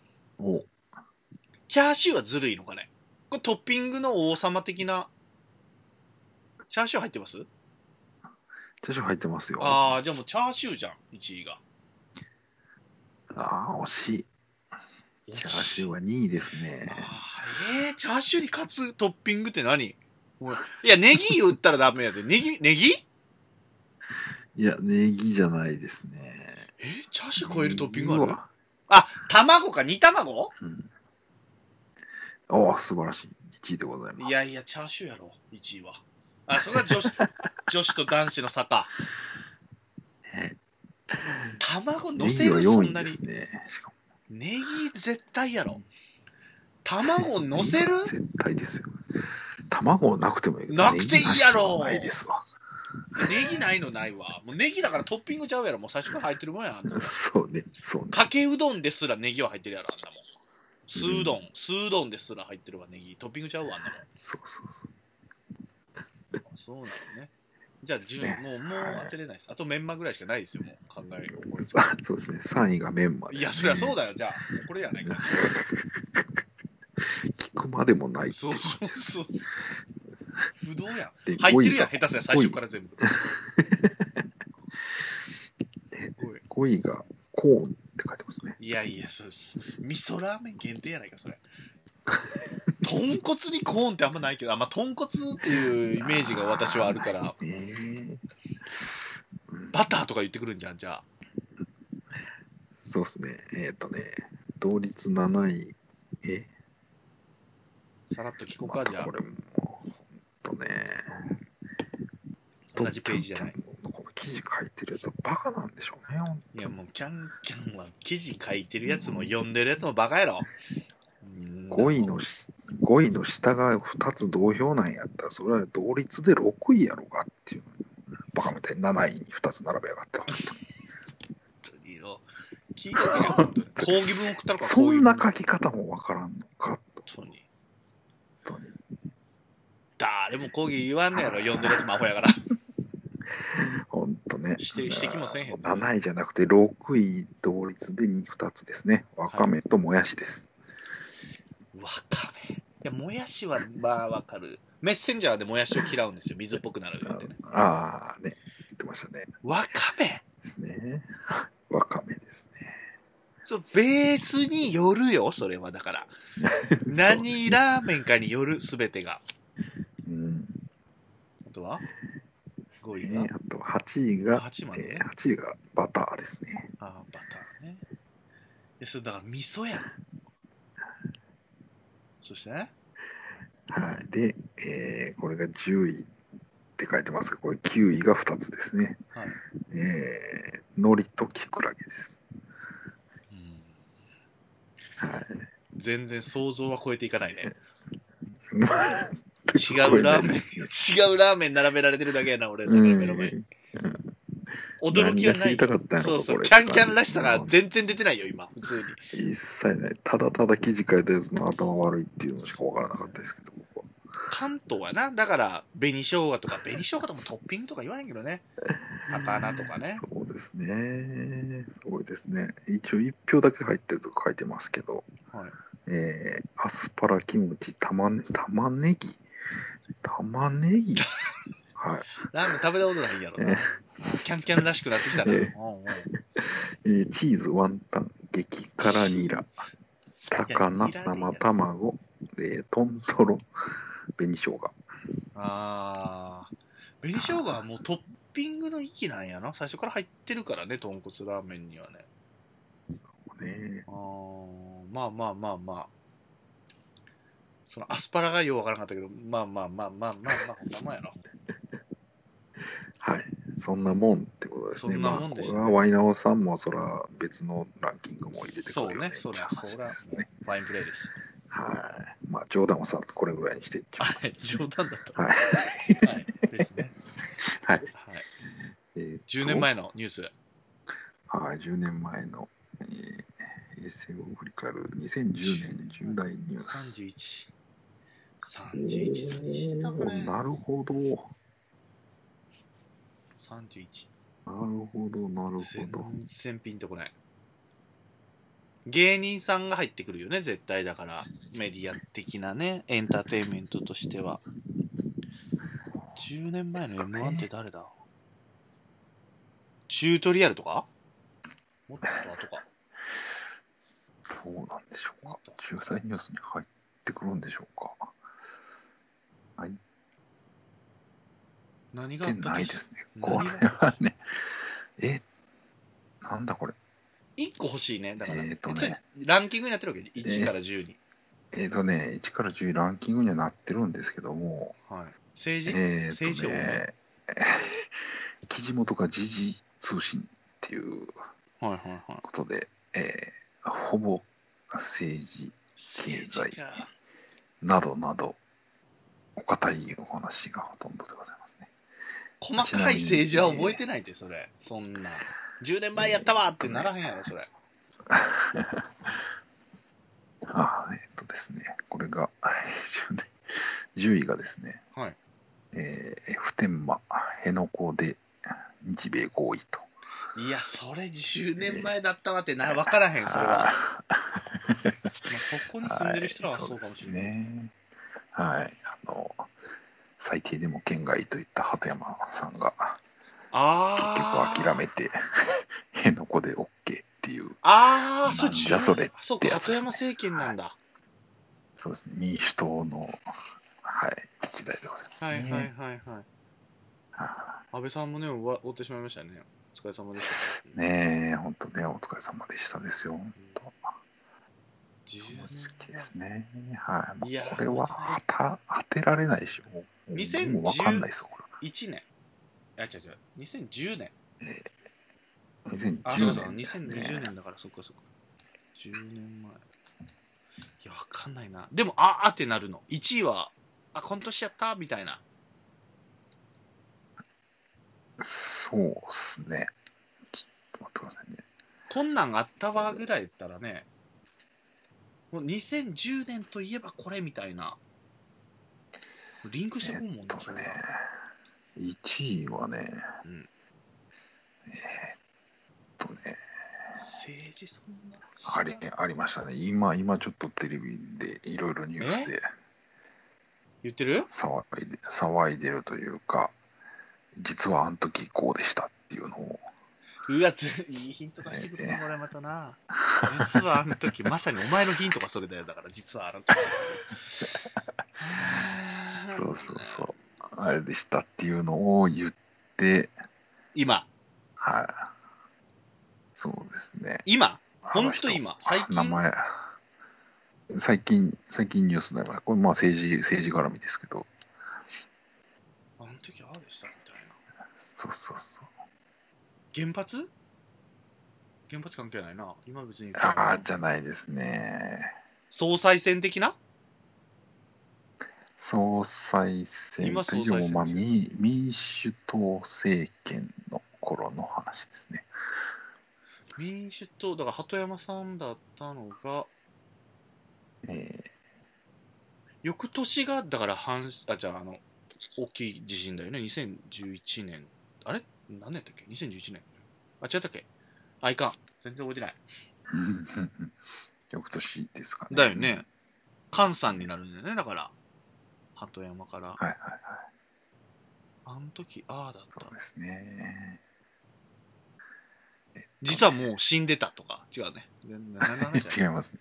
チャーシューはずるいのかね？これトッピングの王様的な。チャーシュー入ってます？チャーシュー入ってますよ。 じゃあもうチャーシューじゃん、1位が。 惜しい。チャーシューは2位ですね。 チャーシューに勝つトッピングって何？いや、ネギ言ったらダメやで。ネギ？ いや、ネギじゃないですね。 チャーシュー超えるトッピングある？卵か、煮卵？ 素晴らしい。1位でございます。 いや、チャーシューやろ、1位は。それは女子と男子の差か。卵乗せる？そんなに。ネギ絶対やろ。卵乗せる？ 絶対ですよ。卵なくてもいい。 なくていいやろ。 ないですわ。 ネギないのないわ。もうネギだからトッピングちゃうやろ。もう最初から入ってるもんやん。あんなもんそうね、そうね。 かけうどんですらネギは入ってるやろ、あんなもん。酢うどん、酢うどんですら入ってるわ、ネギ。トッピングちゃうわ、あんなもん。 そうそうそう。 そうなのね。じゃあ順位、 ねもう当てれないです。あとメンマぐらいしかないですよ、もう考えそうですね、3位がメンマです、ね。 いや、そりゃそうだよ、じゃあ。もうこれやないか。 聞くまでもない。 そうそうそう。不動やん。 で入ってるやん、下手すりゃ最初から全部。 5位がコーンって書いてますね。 いやいや、そうです。味噌ラーメン限定やないか、それ。豚骨にコーンってあんまないけど、まあ、豚骨っていうイメージが私はあるから、バターとか言ってくるんじゃん、じゃあ。 そうですね。同率7位。 さらっと聞こうか、じゃあ。 これも、ほんとね。 同じページじゃない。 この記事書いてるやつはバカなんでしょうね。 いや、もうキャンキャンは記事書いてるやつも読んでるやつもバカやろ。 5位の下が2つ同票なんやったら、それは同率で6位やろうかっていう。バカみたいに7位に2つ並べやがって。本当によ。聞いとけよ、本当に。講義文送ったのか、 そんな書き方もわからんのか。 本当に。誰も講義言わんねやろ、読んでるやつもアホやから。 ほんとね。 指摘もせんへん。 7位じゃなくて6位同率で2つですね。わかめともやしです。 わかめ。いや、もやしはまあわかる。メッセンジャーでもやしを嫌うんですよ。水っぽくなるってね。 ああ、ね。言ってましたね。 わかめですね。わかめですね。 そう、ベースによるよ、それはだから。何ラーメンかによる、すべてが。 うん。 あとは5位が、 あと8位が、 8 位がバターですね。 バターね。いや、それだから味噌やん。そしてね。 はい。で、これが10位って書いてますが、これ9位が2つですね。 はい。 海苔とキクラゲです。 はい。全然想像は超えていかないね。違違うラーメン並べられてるだけやな、俺。だから目の前に。驚きはないよ。そうそう。キャンキャンらしさが全然出てないよ、今。普通に。 一切ない。ただただ記事書いたやつの頭悪いっていうのしか分からなかったですけど、僕は。 関東はな、だから、紅生姜とか、紅生姜とかもトッピングとか言わへんけどね。高菜とかね。 そうですね。すごいですね。一応1票だけ入ってると書いてますけど、はい、アスパラ、キムチ、玉ねぎはい。 ラーメン食べたことないんやろな。キャンキャンらしくなってきたな。 チーズ、ワンタン、激辛ニラ、高菜、生卵、トントロ、紅生姜。 紅生姜はもうトッピングの域なんやな。最初から入ってるからね、豚骨ラーメンにはね。まあ。そのアスパラがようわからなかったけど、まあ、こんなもんやろ。 はい。そんなもんってことですね。 そんなもんでしたね。 これはワイナオさんもそら別のランキングも入れてくるよね。 そうね。ファインプレーです。 はい。まあ冗談をさ、これぐらいにしていっちゃう。 冗談だった。 はい。 ですね。 はい。 10年前のニュース。 はい、10年前の、平成を振り返る2010年10代ニュース。 31何してたかね。 なるほど。 31。 なるほど。 全然ピンとこない。芸人さんが入ってくるよね、絶対だから。メディア的なね、エンターテインメントとしては。10年前の M1 って誰だ？チュートリアルとか？もっと後か。 どうなんでしょうか。10代ニュースに入ってくるんでしょうか。はい。 何があったっけ？ ないですね。これはね。なんだこれ。 1個欲しいね。だから、ランキングになってるわけで、1から10に。 1から10ランキングにはなってるんですけども、 はい、政治記事元が時事通信っていうことで、ほぼ政治、経済などなどお堅いお話がほとんどでございますね。 細かい政治は覚えてないって、それ。そんな。10年前やったわってならへんやろ、それ。 ですね、これが、10位がですね、 はい。 普天間、辺野古で日米合意と。 いや、それ10年前だったわって分からへん、それは。まあ、そこに住んでる人らはそうかもしれない。ね、 はい。最低でも県外といった鳩山さんが、結局諦めて、辺野古で OK っていう。 そうじゃそれそうか、鳩山政権なんだ。 そうですね、民主党の、はい、時代でございますね。 はいはいはいはい。安倍さんもね、追ってしまいましたね。お疲れ様でした。 ねえ、本当ね、お疲れ様でしたですよ。本当。好きですね。はい。これは当てられないでしょ。もう分かんないですよ、これ。 1年。違う。2010年。 2010年ですね。2020年だから、そっか。10年前。いや、分かんないな。でも、ってなるの。1位は、今年やったみたいな。 そうっすね。ちょっと待ってくださいね。 こんなんあったわぐらい言ったらね、もう2010年といえばこれみたいな。リンクしてくんもんね、それは。 1位はね、 政治そんなありましたね。今ちょっとテレビでいろいろニュースで言ってる？ 騒いでるというか、実はあの時こうでしたっていうのを。 いいヒント出してくるな、これまたな。実はあの時、まさにお前のヒントがそれだよ。だから、実はあの時。 そう。あれでしたっていうのを言って、 今。 はい。そうですね。 今？本当今？最近？ 名前、最近ニュースだから、これまあ政治絡みですけど。 あの時ああでしたみたいな。 そう。 原発関係ないな。今別に。 じゃないですね。 総裁選的な？ 総裁選というよりも、民主党政権の頃の話ですね。 民主党、だから鳩山さんだったのが、翌年が、だから大きい地震だよね。2011年。あれ何年だっけ ?2011 年。違ったっけ？いかん。全然覚えてない。 翌年ですかね。 だよね。菅さんになるんだよね。だから、鳩山から。 はい。 あの時、だった。 そうですね。 実はもう死んでたとか。違うね。 違いますね。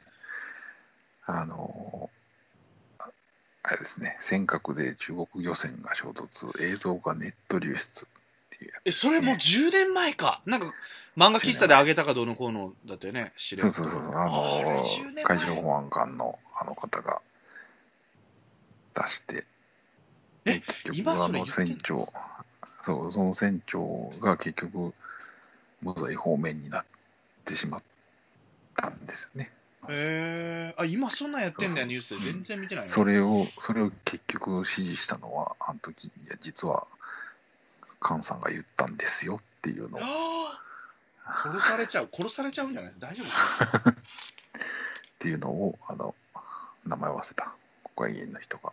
あれですね。尖閣で中国漁船が衝突、映像がネット流出っていうやつ、ね。 それもう10年前か。なんか、漫画喫茶であげたかどうのこうのだったよね。 そう。海上保安官の方が出して、結局船長、その船長が結局無罪方面になってしまったんですよね。 今そんなんやってんだよ、ニュースで。全然見てないね。 それを結局指示したのは、あの時、いや、実は、菅さんが言ったんですよっていうのを。 殺されちゃうんじゃない？大丈夫かなっていうのを、名前忘れた。国会議員の人が。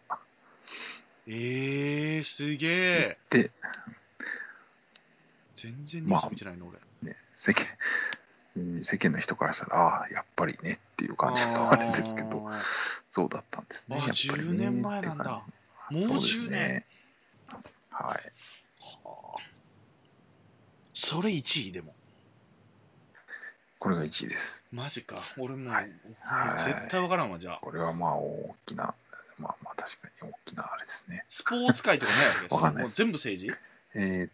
すげえ。 で、 全然ニュース見てないの、俺。 ね、世間の人からしたら、やっぱりねっていう感じのあれですけど、そうだったんですね。やっぱりね 10年前なんだ。もう10年。 はい。 それ1位でも。 これが1位です。 マジか。俺も絶対わからんわ、じゃあ。 これはまあ大きな、確かに大きなあれですね。 スポーツ界とかないわけ？ わかんないもう全部政治 ？2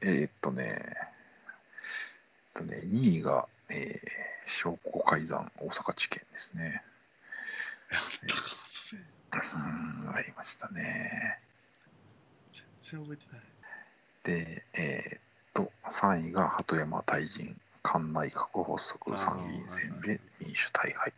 位が、商工改ざん大阪地検ですね。 やったか、それ。 ありましたね。 全然覚えてない。 で、3位が鳩山大臣、菅内閣発足参議院選で民主大敗。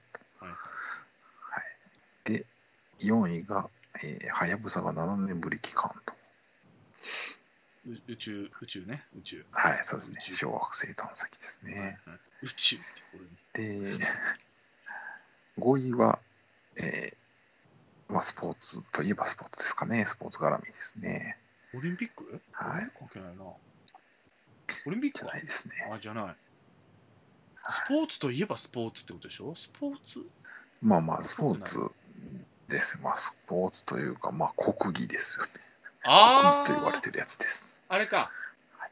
で、4位が、はやぶさが7年ぶり帰還と。 宇宙ね、宇宙。 はい、そうですね。小惑星探査機ですね。はいはい、 宇宙ってこれで、5位は、まあ、スポーツといえばスポーツですかね。スポーツ絡みですね。 オリンピック？ はい。 関係ないな。オリンピックじゃないですね。 じゃない。スポーツといえばスポーツってことでしょ？スポーツ？ まあまあ、スポーツです。まあ、スポーツというか、まあ、国技ですよね。国技と言われてるやつです。 あれか。はい、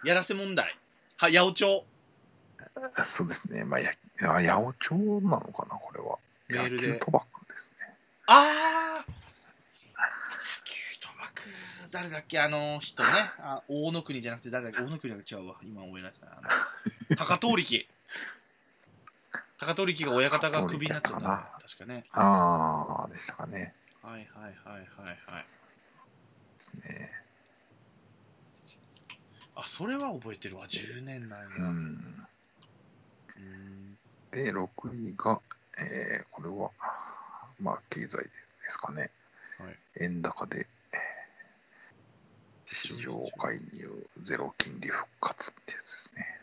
やらせ問題。八百長。 そうですね。まあ、八百長なのかな、これは。 メールで。 野球賭博ですね。 野球賭博。誰だっけ、人ね。大野国じゃなくて誰だっけ、大野国は違うわ。今思い出した。高遠力。高遠力が親方がクビになっちゃったね。確かね。 ああ、でしたかね。 はいはいはいはいはい。 ですね。 それは覚えてるわ。10年なんや。 で、6位が、これは、まあ、経済ですかね。はい、円高で、市場介入、ゼロ金利復活ってやつですね。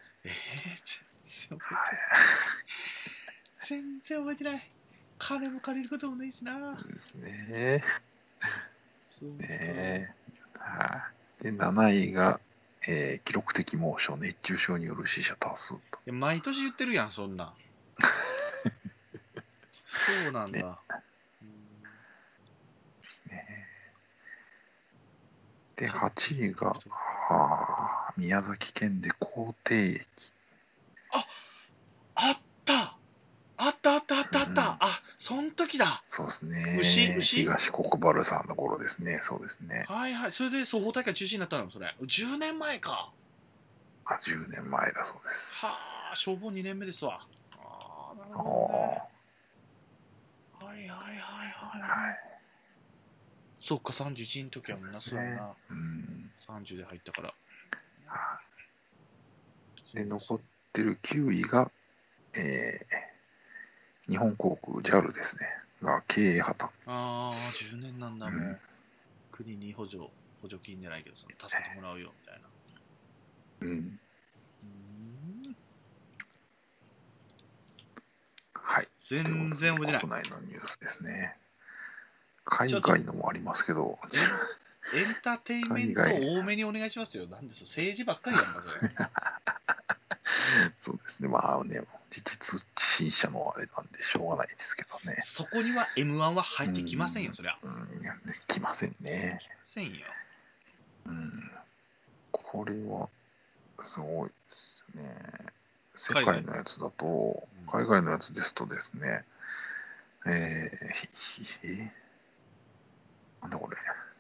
全然覚えてない。金も借りることもないしな。 ですね。そうね。で、7位が、記録的猛暑、熱中症による死者多数と。 毎年言ってるやん、そんなん。そうなんだ。ね、 で、8位が、宮崎県で口蹄疫。 あったあったあったあったあった、そん時だ。 そうですね。 牛東国原さんの頃ですね。そうですね。 はいはい。それで双方大会中止になったの、それ。10年前か。 10年前だそうです。 はあ、消防2年目ですわ。なるほどね。はいはいはいはい。はい、そっか、31の時はもうな、そうやな。30で入ったから。 で、残ってる9位が、日本航空 JAL ですね。が経営破綻。 10年なんだ、もう。国に補助金じゃないけど、助けてもらうよ、みたいな。 はい。 全然覚えてない。 国内のニュースですね。海外のもありますけど。 エンターテインメント多めにお願いしますよ。なんです政治ばっかりやんか、それ。 そうですね。まあね、事実陳謝のあれなんでしょうがないですけどね。 そこには M1 は入ってきませんよ、そりゃ。 来ませんね。 来ませんよ。 これは、すごいですね。世界のやつだと、海外のやつですとですね、なんだこれ。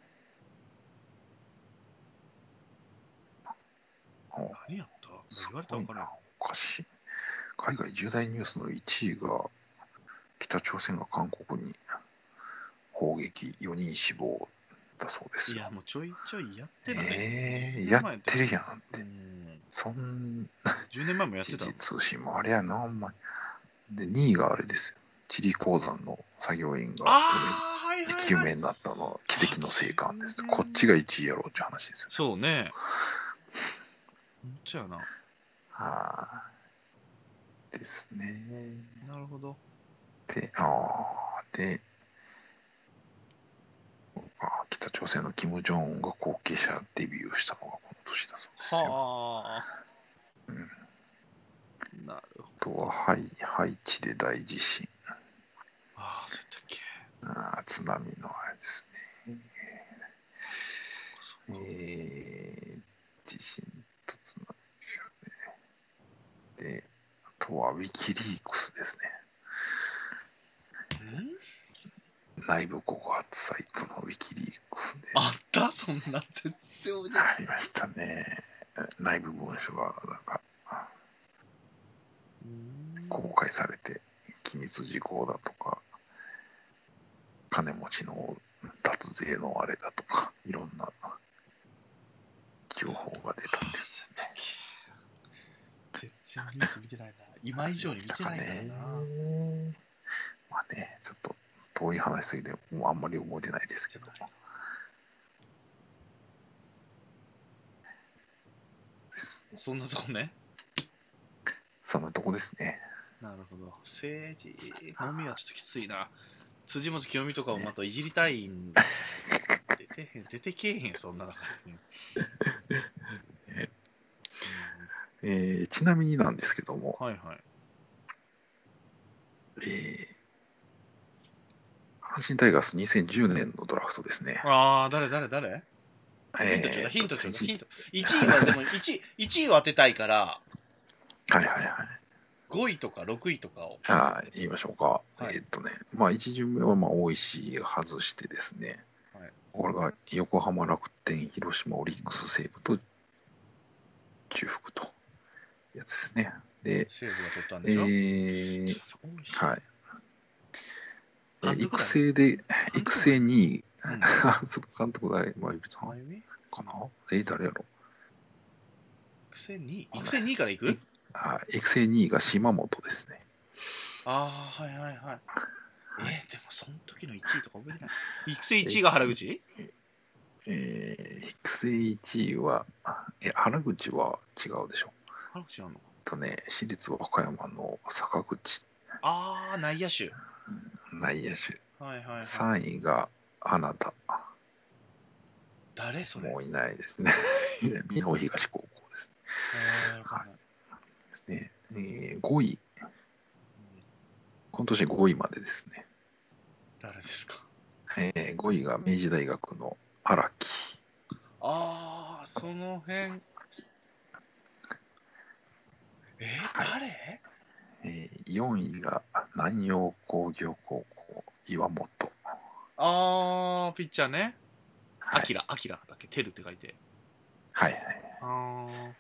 何やった？言われたら分からん。 おかしい。海外重大ニュースの1位が、北朝鮮が韓国に砲撃4人死亡だそうですよ。 いや、もうちょいちょいやってるね。やってるやんって。そんな 10年前もやってた。 時通信もあれやな、あんまり。で、2位があれですよ。チリ鉱山の作業員が生き埋めになったの奇跡の生還です。こっちが1位やろうって話ですよ。 そうね。ほんとやな。 ですね。 なるほど。 で、北朝鮮のキム・ジョンウンが後継者デビューしたのがこの年だそうですよ。 はあ。なるほど。 あとはハイチで大地震。 そうやったっけ。 津波のあれですね。地震と津波で、あとはウィキリークスですね。内部告発サイトのウィキリークスで。 あった？そんな全然ありましたね。内部文書がなんか公開されて機密事項だとか金持ちの脱税のあれだとかいろんな情報が出たんですね。 全然ニュース見てないな。今以上に見てないからな。 まあね、ちょっと遠い話すぎてもうあんまり覚えてないですけど。 そんなとこね。 そんなとこですね。 なるほど。政治のみはちょっときついな。辻元清美とかをまたいじりたいんで、出てけえへん、そんな中で。ちなみになんですけども、 はいはい。 阪神タイガース2010年のドラフトですね。 ああ、誰ヒントちょうだい、ヒント。1位は、でも1位を当てたいから、 はいはいはい。 5位とか6位とかを。 言いましょうか。 はい、 まあ1巡目は大石外してですね、はい、これが横浜、楽天、広島、オリックス、西武と中福とやつですね。で、 西武が取ったんでしょ、 はい。育成2位、そこ監督誰、まあ、かな誰やろ。 育成2位からいく？ 育成2位が島本ですね。 ああ、はいはいはい。でもその時の1位とか覚えてない。育成1位が原口？ 育成1位は、原口は違うでしょ。 原口なの？ 私立和歌山の坂口。 ああ、内野手。 内野手。 はいはいはい。 3位があなた。 誰それ？ もういないですね。美濃東高校ですね。5位。今年5位までですね。 誰ですか ？5位が明治大学の荒木。 ああ、その辺。誰 ？4位が南陽工業高校岩本。 ああ、ピッチャーね。アキラだっけ？テルって書いて。 はいはい。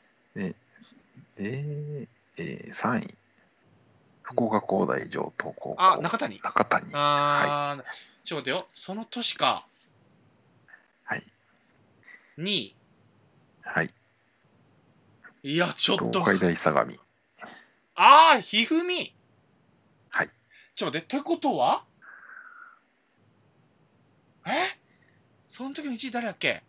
で、3位。福岡工大城東高校。 中谷。 はい。 ちょっと待ってよ。その年か。 はい。 2位。 はい。 いや、ちょっと。 東海大相模。 ひふみ。 はい。 ちょっと待って、ってことはその時の1位誰だっけ？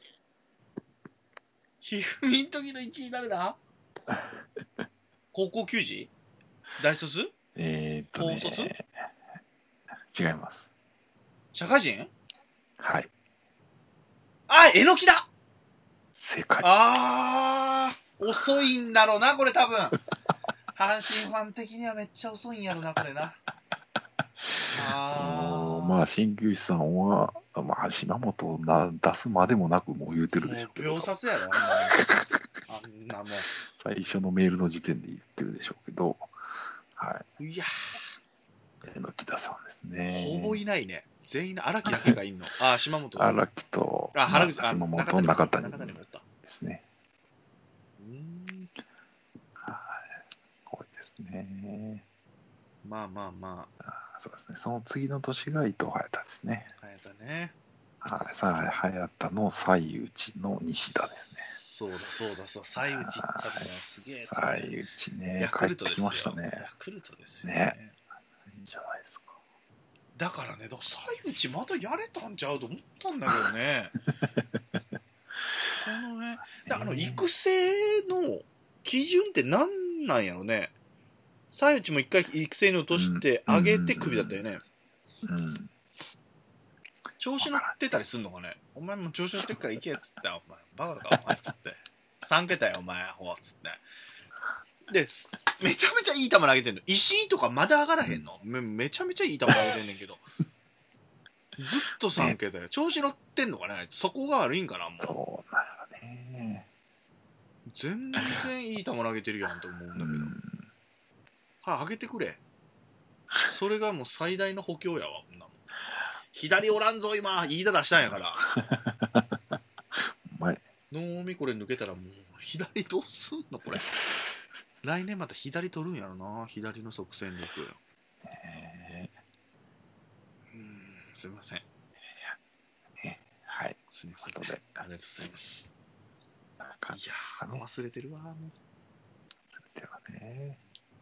ひふみの時の1位誰だ？高校球児？大卒？高卒？ 違います。 社会人？ はい。 えのきだ！ 正解。 遅いんだろうな、これ多分。阪神ファン的にはめっちゃ遅いんやろな、これな。 まあ、鍼灸師さんは、まあ、島本を出すまでもなくもう言うてるでしょうけど。 秒殺やろ、あんなもん。 最初のメールの時点で言ってるでしょうけど、はい。 いや榎田さんですね。 ほぼいないね。全員荒木だけがいんの。島本。 荒木と、 原口、 島本、中谷ですね。はい。これですね。 まあ。 そうですね。その次の年が伊藤隼太ですね。 隼太ね。 はい。隼太の最内の西田ですね。 そうだ。最内多分すげえ。 最内ね。帰ってきましたね。 ヤクルトですよね。いいじゃないですか。 だからね、最内まだやれたんちゃうと思ったんだけどね。そのね、育成の基準って何なんやろね。最内も一回育成に落として上げて首だったよね。調子乗ってたりすんのかね。お前も調子乗ってっから行けっつって、お前バカかお前っつって、3桁よお前ほっつって。でめちゃめちゃいい球投げてんの。石井とかまだ上がらへんの？めちゃめちゃいい球投げてんねんけどずっと3桁よ。調子乗ってんのかね。そこが悪いんかな。もうそうなのね。 全然いい球投げてるやんと思うんだけど、上げてくれ。それがもう最大の補強やわ。左おらんぞ今、飯田出したんやからお前能見これ抜けたらもう左どうすんのこれ。来年また左取るんやろな。左の即戦力。すみません。 はい。 すみません。ありがとうございます。いや忘れてるわもう。 忘れてるね。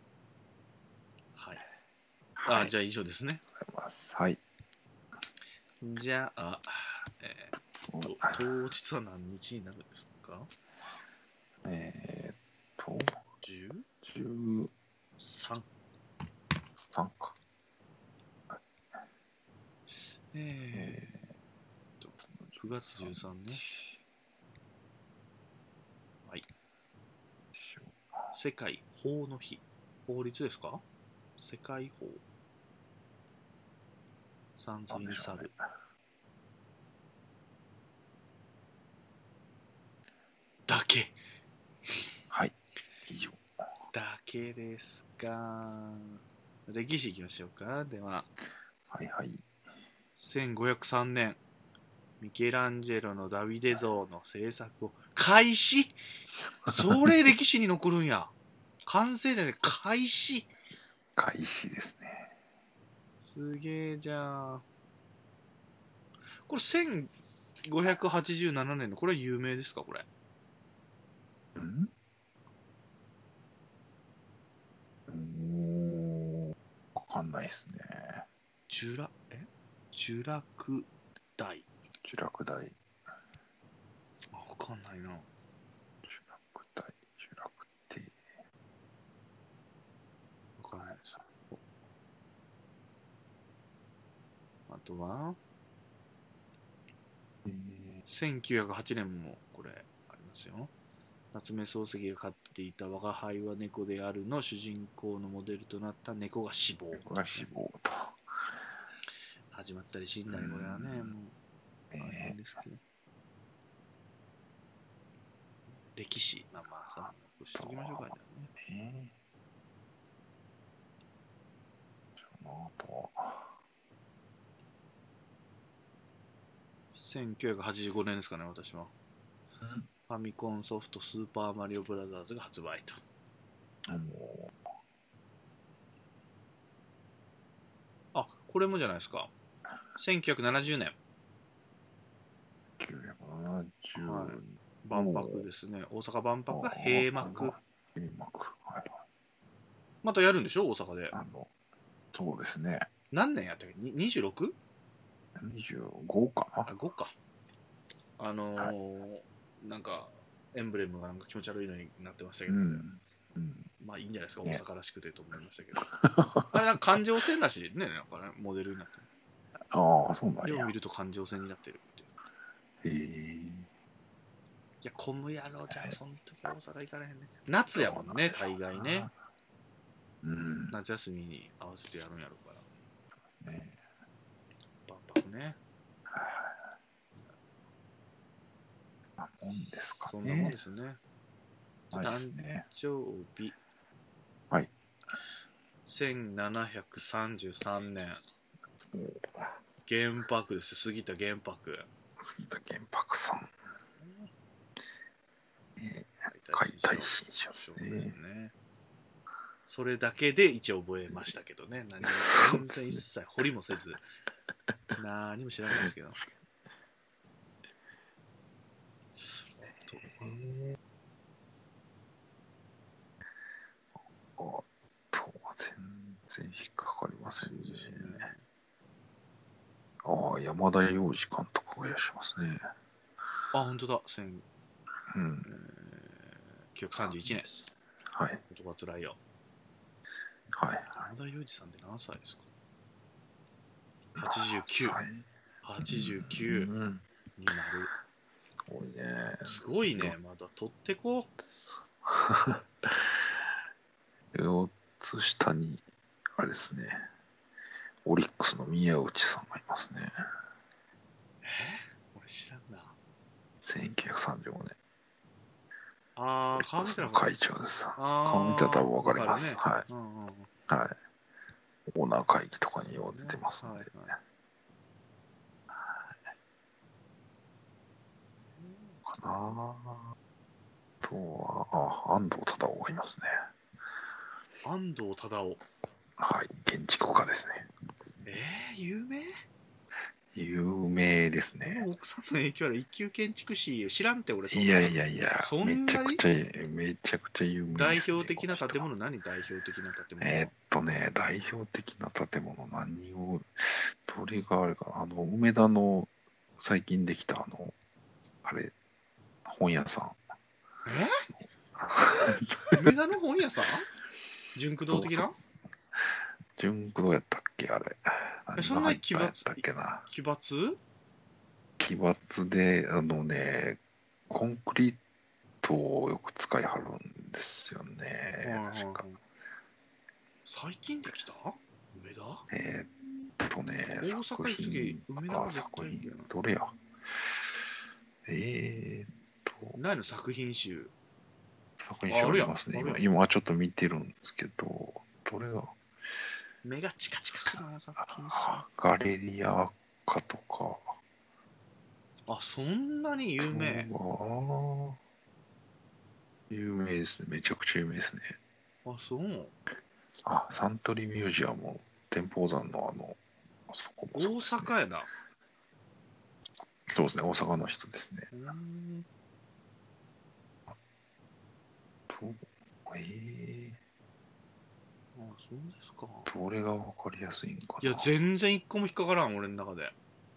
はい。じゃあ以上ですね。 はい。 じゃあ、当日は何日になるんですか？ 9月13ね。はい。世界法の日。法律ですか？世界法。さんずいに猿。だけ。 はい。以上。 だけですか。歴史いきましょうか。では。 はいはい。 1503年、ミケランジェロのダビデ像の制作を開始。それ歴史に残るんや。完成じゃなくて開始。 開始ですね。 すげえじゃん。これ1587年の、これは有名ですかこれ？ わかんないですね。 呪落台。 呪落台。 わかんないな。 呪落台。呪落亭。 わかんないです。あとは1908年もこれありますよ。夏目漱石が飼っていた我が輩は猫であるの主人公のモデルとなった猫が死亡。 猫が死亡と。 始まったり死んだり、これはね、もう大変ですけど。歴史、まあまあ、そのしておきましょうか、じゃあね。 その後は。 1985年ですかね、私は。ファミコンソフトスーパーマリオブラザーズが発売と。あ、これもじゃないですか。1970年。 1970年。 はい。万博ですね。大阪万博が閉幕。 閉幕。はい。 またやるんでしょ、大阪で。 そうですね。 何年やったっけ？ 26？ 25かな。 あ、5か。なんかエンブレムがなんか気持ち悪いのになってましたけど、まあいいんじゃないですか、大阪らしくてと思いましたけど。あれなんか環状線らしいね、なんかね、モデルになってる。 ああ、そうなんや。 でも見ると環状線になってるっていう。いや、混むやろ、じゃあその時大阪行かれへんね。夏やもんね、大概ね。夏休みに合わせてやるんやろうから。ね、万博ね。 もんですかね。 そんなもんですね。誕生日。 はい。 1733年。玄白です。杉田玄白。 杉田玄白さん。解体新書ですね。 それだけで一応覚えましたけどね。全然一切掘りもせず。何も知らないですけど。 全然引っかかりませんね。ああ、山田洋次監督がいらっしゃいますね。 あ、本当だ。1931年。 はい。 男はつらいよ。 はい。 山田洋次さんって何歳ですか？ 89。89になる。 すごいね。 すごいね。まだ取ってこ。 4つ下に、あれですね。オリックスの宮内さんがいますね。 俺知らんな。 1935年。 ああ、顔見たら会長です。顔見たら多分わかります。はい。はい。オーナー会議とかによう出てますので。かなあとは、安藤忠雄がいますね。 安藤忠雄。 はい、建築家ですね。 有名？ 有名ですね。 奥さんの影響ある一級建築士知らんって俺そんな。いや、めちゃくちゃ有名です、ね。 代表的な建物何？代表的な建物。 代表的な建物何を、どれがあれかな。梅田の最近できたあれ、本屋さん。 梅田の本屋さん？純駆動的な？ 純駆動やったっけあれ。 そんな奇抜？ やったっけな。 奇抜？ 奇奇抜で、コンクリートをよく使いはるんですよね。確か。 最近できた梅田大阪行くとき、梅田が絶対いいよな。 どれや何の作品集作品集ありますね。今ちょっと見てるんですけど、どれが目がチカチカするな、作品集。 ガレリアカとか。 あ、そんなに有名？ 有名ですね。めちゃくちゃ有名ですね。 あ、そう。 サントリーミュージアム、天保山のあそこもそうですね。 大阪やな。 そうですね、大阪の人ですね。 そうですか。 どれが分かりやすいんかな。 いや、全然一個も引っかからん、俺の中で。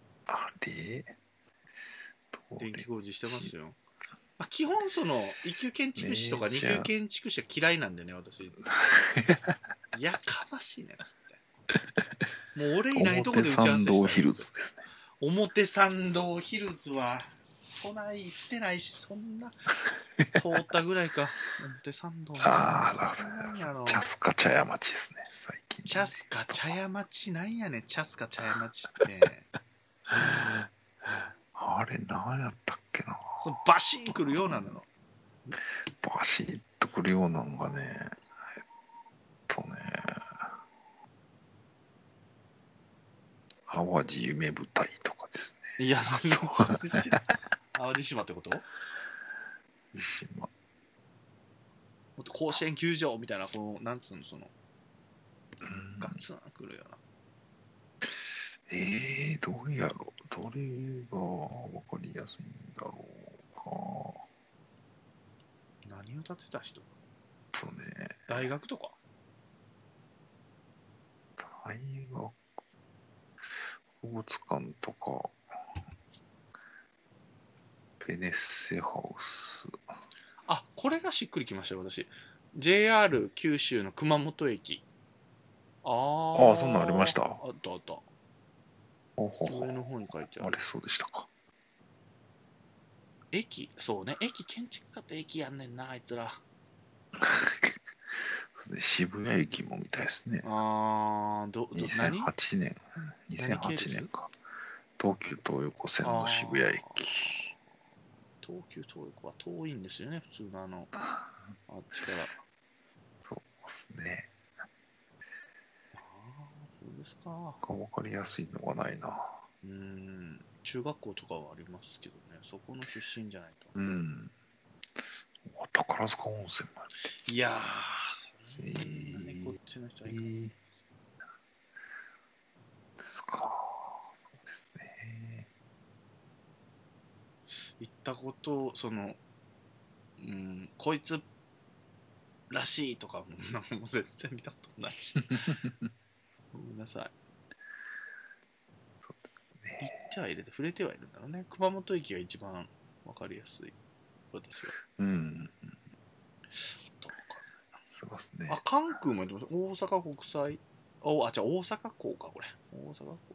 電気工事してますよ。基本一級建築士とか二級建築士は嫌いなんでね、私。やかましいねっつって。もう俺いないとこで打ち合わせした。 表参道ヒルズですね。 表参道ヒルズはそない行ってないし、そんな通ったぐらいか。表参道。 チャスカ茶屋町ですね、最近。 チャスカ茶屋町なんやねん、チャスカ茶屋町って。 あれ何やったっけな。 バシーン来るようなの。 バシッと来るようなのがね、淡路夢舞台とかですね。 いや、淡路島ってこと？島。もっと甲子園球場みたいな、なんつうの、ガツン来るよな。 どれやろう。どれが分かりやすいんだろうか。 何を建てた人？ ね。 大学とか？ 大学、博物館とか、ベネッセハウス。 あ、これがしっくりきましたよ、私。JR 九州の熊本駅。 そんなんありました。 あったあった。上の方に書いてある。 あれ、そうでしたか。 駅、そうね、駅建築家って駅やんねんな、あいつら。 渋谷駅もみたいですね。 2008 年。2008年か。東急東横線の渋谷駅。 東急東横は遠いんですよね、普通のあっちから。 そうですね。 そうですか。 分かりやすいのがないな。 中学校とかはありますけどね、そこの出身じゃないと。 宝塚温泉もある。 いやー、そんなにこっちの人はいいかですか。そうですね。 行ったこと、こいつらしいとかもう全然見たことないし。ごめんなさい。行ってはいる、触れてはいるんだろうね。熊本駅が一番わかりやすい、私は。どうかそうですね。 関空も行ってます。大阪国際。大阪港か、これ。大阪港。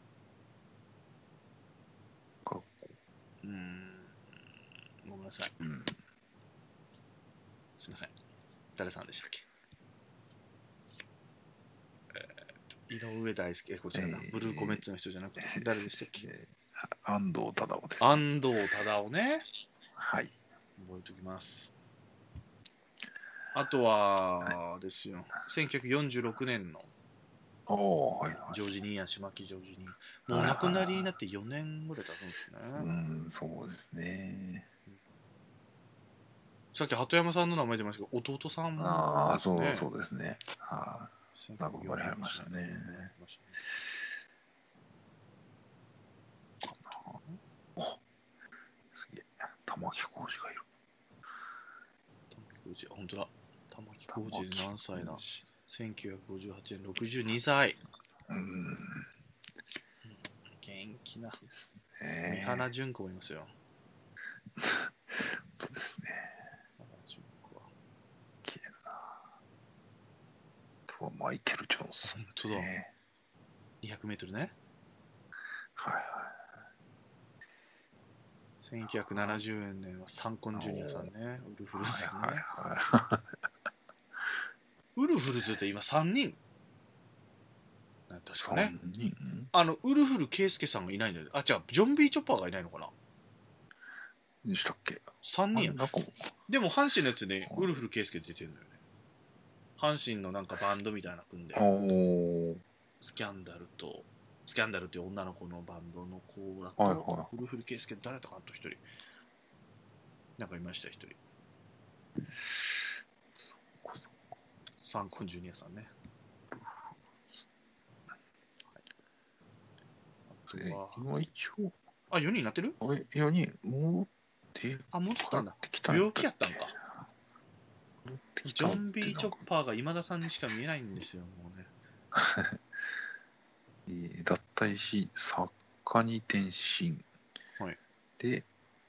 ごめんなさい。すいません。誰さんでしたっけ？井上大輔、こちらだ。ブルーコメッツの人じゃなくて、誰でしたっけ？ 安藤忠雄です。 安藤忠雄ね。 はい。 覚えておきます。あとは、ですよ。1946年のジョージ・ニーヤン、島木ジョージ・ニーヤン。もうお亡くなりになって4年ぐらい経つんですね。 そうですね。 さっき鳩山さんの名前出ましたけど、弟さんもですね。 そうですね。亡くなりましたね。すげえ。玉置浩二がいる。 玉置浩二、本当だ。玉置浩二で何歳だ？ 1958年、62歳。元気な。三原純子もいますよ。 そうですね。綺麗だな。あとはマイケル・ジョンソン。 本当だ。200メートルね。 はいはい。 1970年はサンコンジュニアさんね。ウルフルズね。 はいはいはい。 ウルフルズって今3人確かね。 3人ウルフル圭介さんがいないんだよ。あ、違う、ジョン・ビー・チョッパーがいないのかな。 でしたっけ。 3人や。でも阪神のやつでウルフル圭介出てるんだよね。阪神のなんかバンドみたいな組んで、スキャンダルっていう女の子のバンドの子だと、 はいはい、 ウルフル圭介誰だかなと一人なんかいました。一人サンコンジュニアさんね。 今一応 4人になってる ？4人持って持ったんだ。病気やったんか。ジョン・ビー・チョッパーが今田さんにしか見えないんですよ、もうね。 脱退し作家に転身、 はい、 で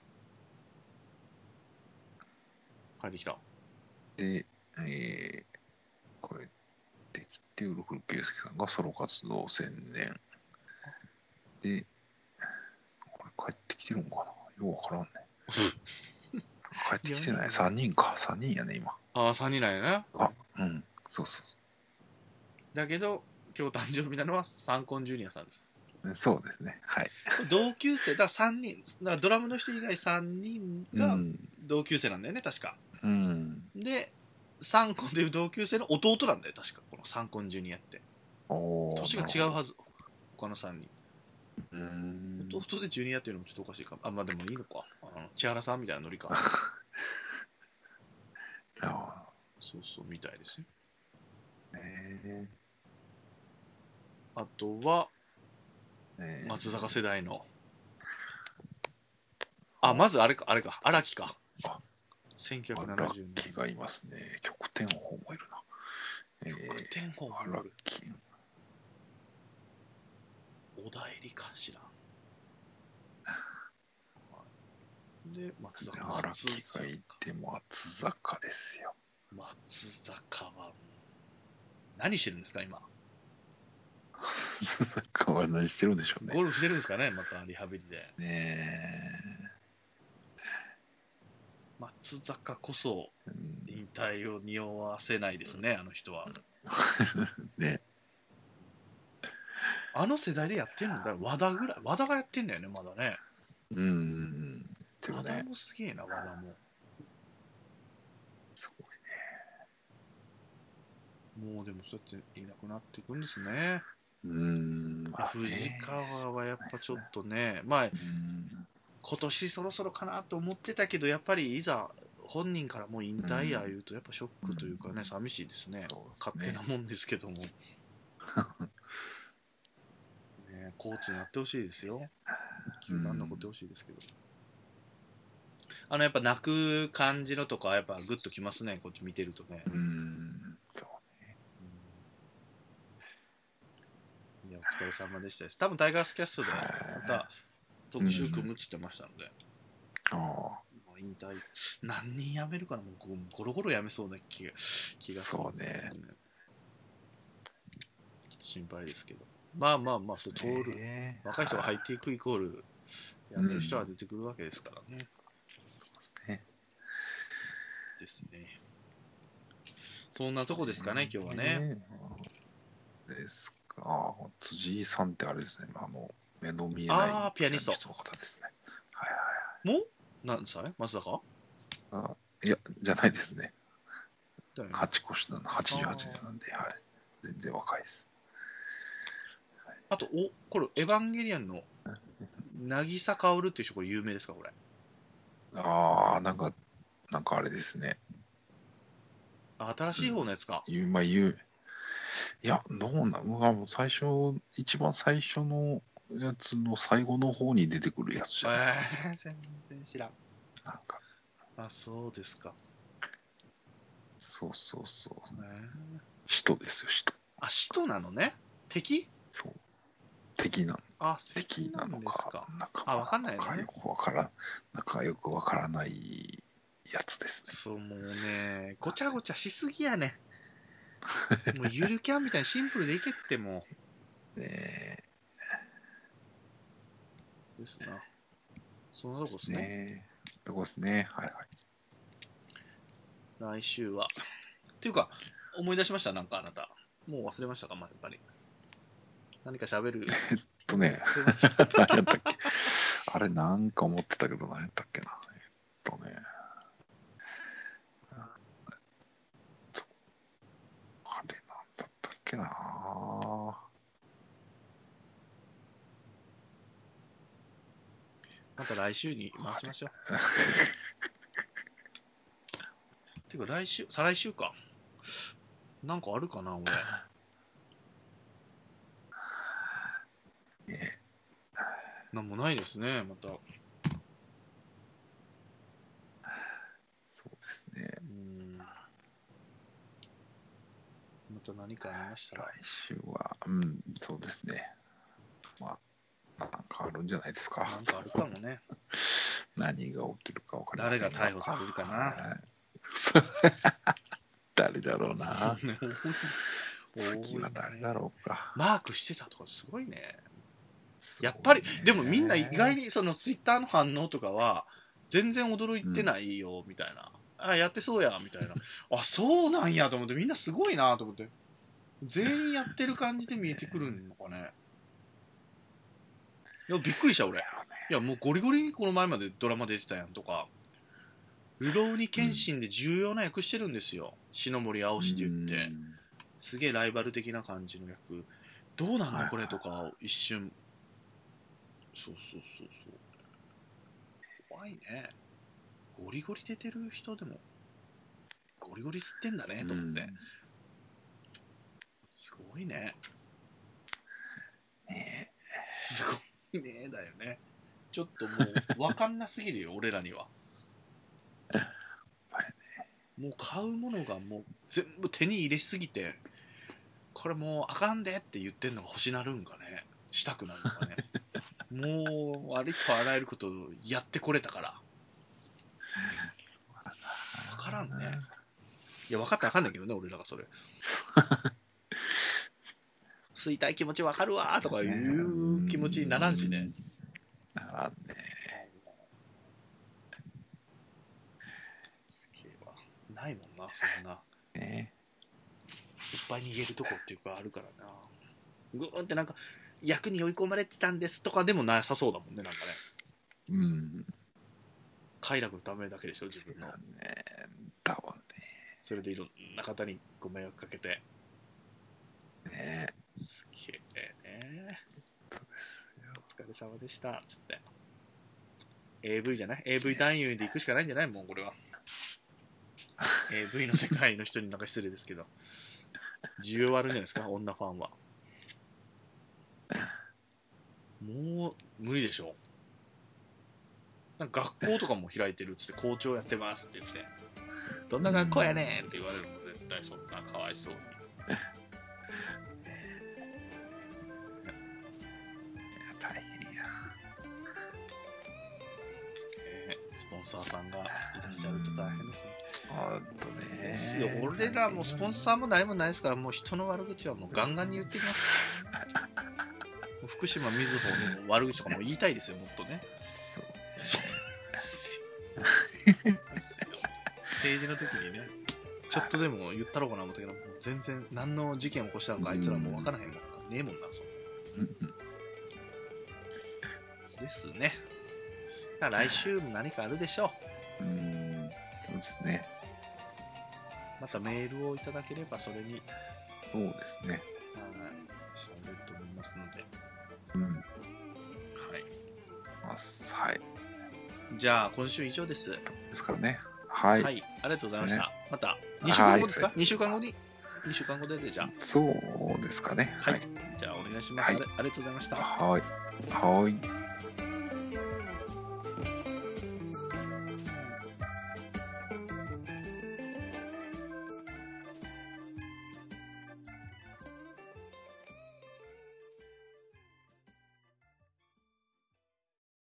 帰ってきた。 で、これできてウルフル圭介さんがソロ活動専念で、これ帰ってきてるんかな、ようわからんね。帰ってきてない。3人か。3人やね、今。 3人なんやね。 そうそう。 だけど、今日誕生日なのはサンコンジュニアさんです。 そうですね。はい。 同級生、だから3人、だからドラムの人以外3人が同級生なんだよね、確か。で、サンコンという同級生の弟なんだよ、確か。このサンコンジュニアって。年が違うはず。他の3人。弟でジュニアっていうのもちょっとおかしいかも。まあでもいいのか。千原さんみたいなノリか。そうそう、みたいですよ。あとは、松坂世代の。まずあれか、荒木か。1970年。 荒木がいますね。極天砲もいるな。 極天砲もいる。小田入りかしら。で、松坂。 荒木がいて松坂ですよ。 松坂は何してるんですか、今。 松坂は何してるんでしょうね。 ゴルフしてるんですかね、またリハビリで。松坂こそ引退を匂わせないですね、あの人は。 ね。 あの世代でやってんのだ、和田ぐらい。和田がやってんだよね、まだね。和田もすげえな、和田も。 すごいね。もうでもそうやっていなくなっていくんですね。藤川はやっぱちょっとね、今年そろそろかなと思ってたけど、やっぱりいざ本人からもう引退や言うと、やっぱショックというかね、寂しいですね。勝手なもんですけども。コーチになってほしいですよ。球団残ってほしいですけど。やっぱ泣く感じのとかはやっぱグッときますね、こっち見てるとね。そうね。いや、お疲れ様でしたです。多分タイガースキャストでまた特集組むっつってましたので。引退何人辞めるかな、もうゴロゴロ辞めそうな気がする。 そうね。 ちょっと心配ですけど。まあ、そう通る。若い人が入っていくイコール、辞める人は出てくるわけですからね。ですね。そんなとこですかね、今日はね。 ですか。辻井さんってあれですね。目の見えないピアニストの方ですね。 もう何歳？松坂？ いや、じゃないですね。8個下の88年なんで、全然若いです。 あと、これ、エヴァンゲリアンの渚薫っていう人、これ有名ですか、これ。 なんかあれですね。 新しい方のやつか。 いや、どうなの？一番最初のやつの最後の方に出てくるやつじゃないですか。 全然知らん。そうですか。 そう。使徒ですよ、使徒。 使徒なのね。敵？ そう。敵なのか。 わかんないね。 仲良くわからないやつですね。 そう、もうね、ごちゃごちゃしすぎやね。もうゆるキャンみたいにシンプルでいけってもう。ですな。 そんなとこですね。 とこですね。はいはい。 来週は。っていうか、思い出しましたなんかあなた。もう忘れましたかやっぱり。何か喋る。 何やったっけあれなんか思ってたけど何やったっけな。あれなんだったっけな。 また来週に回しましょう。ていうか来週、再来週か。なんかあるかな俺。なんもないですね、また。 そうですね。 また何かありましたら。 来週は、そうですね。まあ、なんかあるんじゃないですか。 なんかあるかもね。 何が起きるか分かりません。 誰が逮捕されるかな。 誰だろうな。次は誰だろうか。 マークしてたとかすごいね。やっぱり、でもみんな意外にそのツイッターの反応とかは全然驚いてないよみたいな、あ、やってそうやみたいな、あ、そうなんやと思って、みんなすごいなと思って、全員やってる感じで見えてくるのかね。いやびっくりした俺。いやもうゴリゴリにこの前までドラマ出てたやんとか、ルローニケンシンで重要な役してるんですよ、篠森青志って言って、すげえライバル的な感じの役、どうなんのこれとかを一瞬、そう怖いね。ゴリゴリ出てる人でもゴリゴリ吸ってんだねと思って、すごいね。すごいねだよね。ちょっともう分かんなすぎるよ俺らには。もう買うものがもう全部手に入れすぎて、これもうあかんでって言ってんのが欲しなるんかね、したくなるのかね。もうありとあらゆることをやってこれたから分からんね。いや分かったら分かんないけどね俺らがそれ吸いたい気持ち分かるわとかいう気持ちにならんしね。 ならんね。 すげえわ。ないもんなそんな、いっぱい逃げるとこっていうかあるからな。ぐーってなんか役に追い込まれてたんですとかでもなさそうだもんね、なんかね。快楽のためだけでしょ自分の。 だわね。 それでいろんな方にご迷惑かけて。 ね。 すげえね。お疲れ様でしたつって。AV じゃない？ AV 男優で行くしかないんじゃない？もうこれは。AV の世界の人になんか失礼ですけど。需要あるんじゃないですか、女ファンは。もう無理でしょ。なんか学校とかも開いてるっつって校長やってますって言って、どんな学校やねんって言われるの絶対そんなかわいそうに。 大変や。 スポンサーさんがいらっしゃると大変ですね。 ですよ。 俺らもスポンサーも何もないですから、もう人の悪口はもうガンガンに言ってきます。福島みずほの悪口とかも言いたいですよ、もっとね。そう政治の時にね、ちょっとでも言ったろうかな思ったけど、もう全然何の事件を起こしたのかあいつらもう分からへんもんかねえもんな、そうですね。だから来週も何かあるでしょう。 そうですね。 またメールをいただければそれにそうですね。 喋ると思いますので。 はい。 じゃあ今週以上です。 ですからね。はい。 はい、ありがとうございました。また2週間後ですか？2週間後に2週間後でじゃあ。 そうですかね。 はい。じゃあお願いします。ありがとうございました。 はい。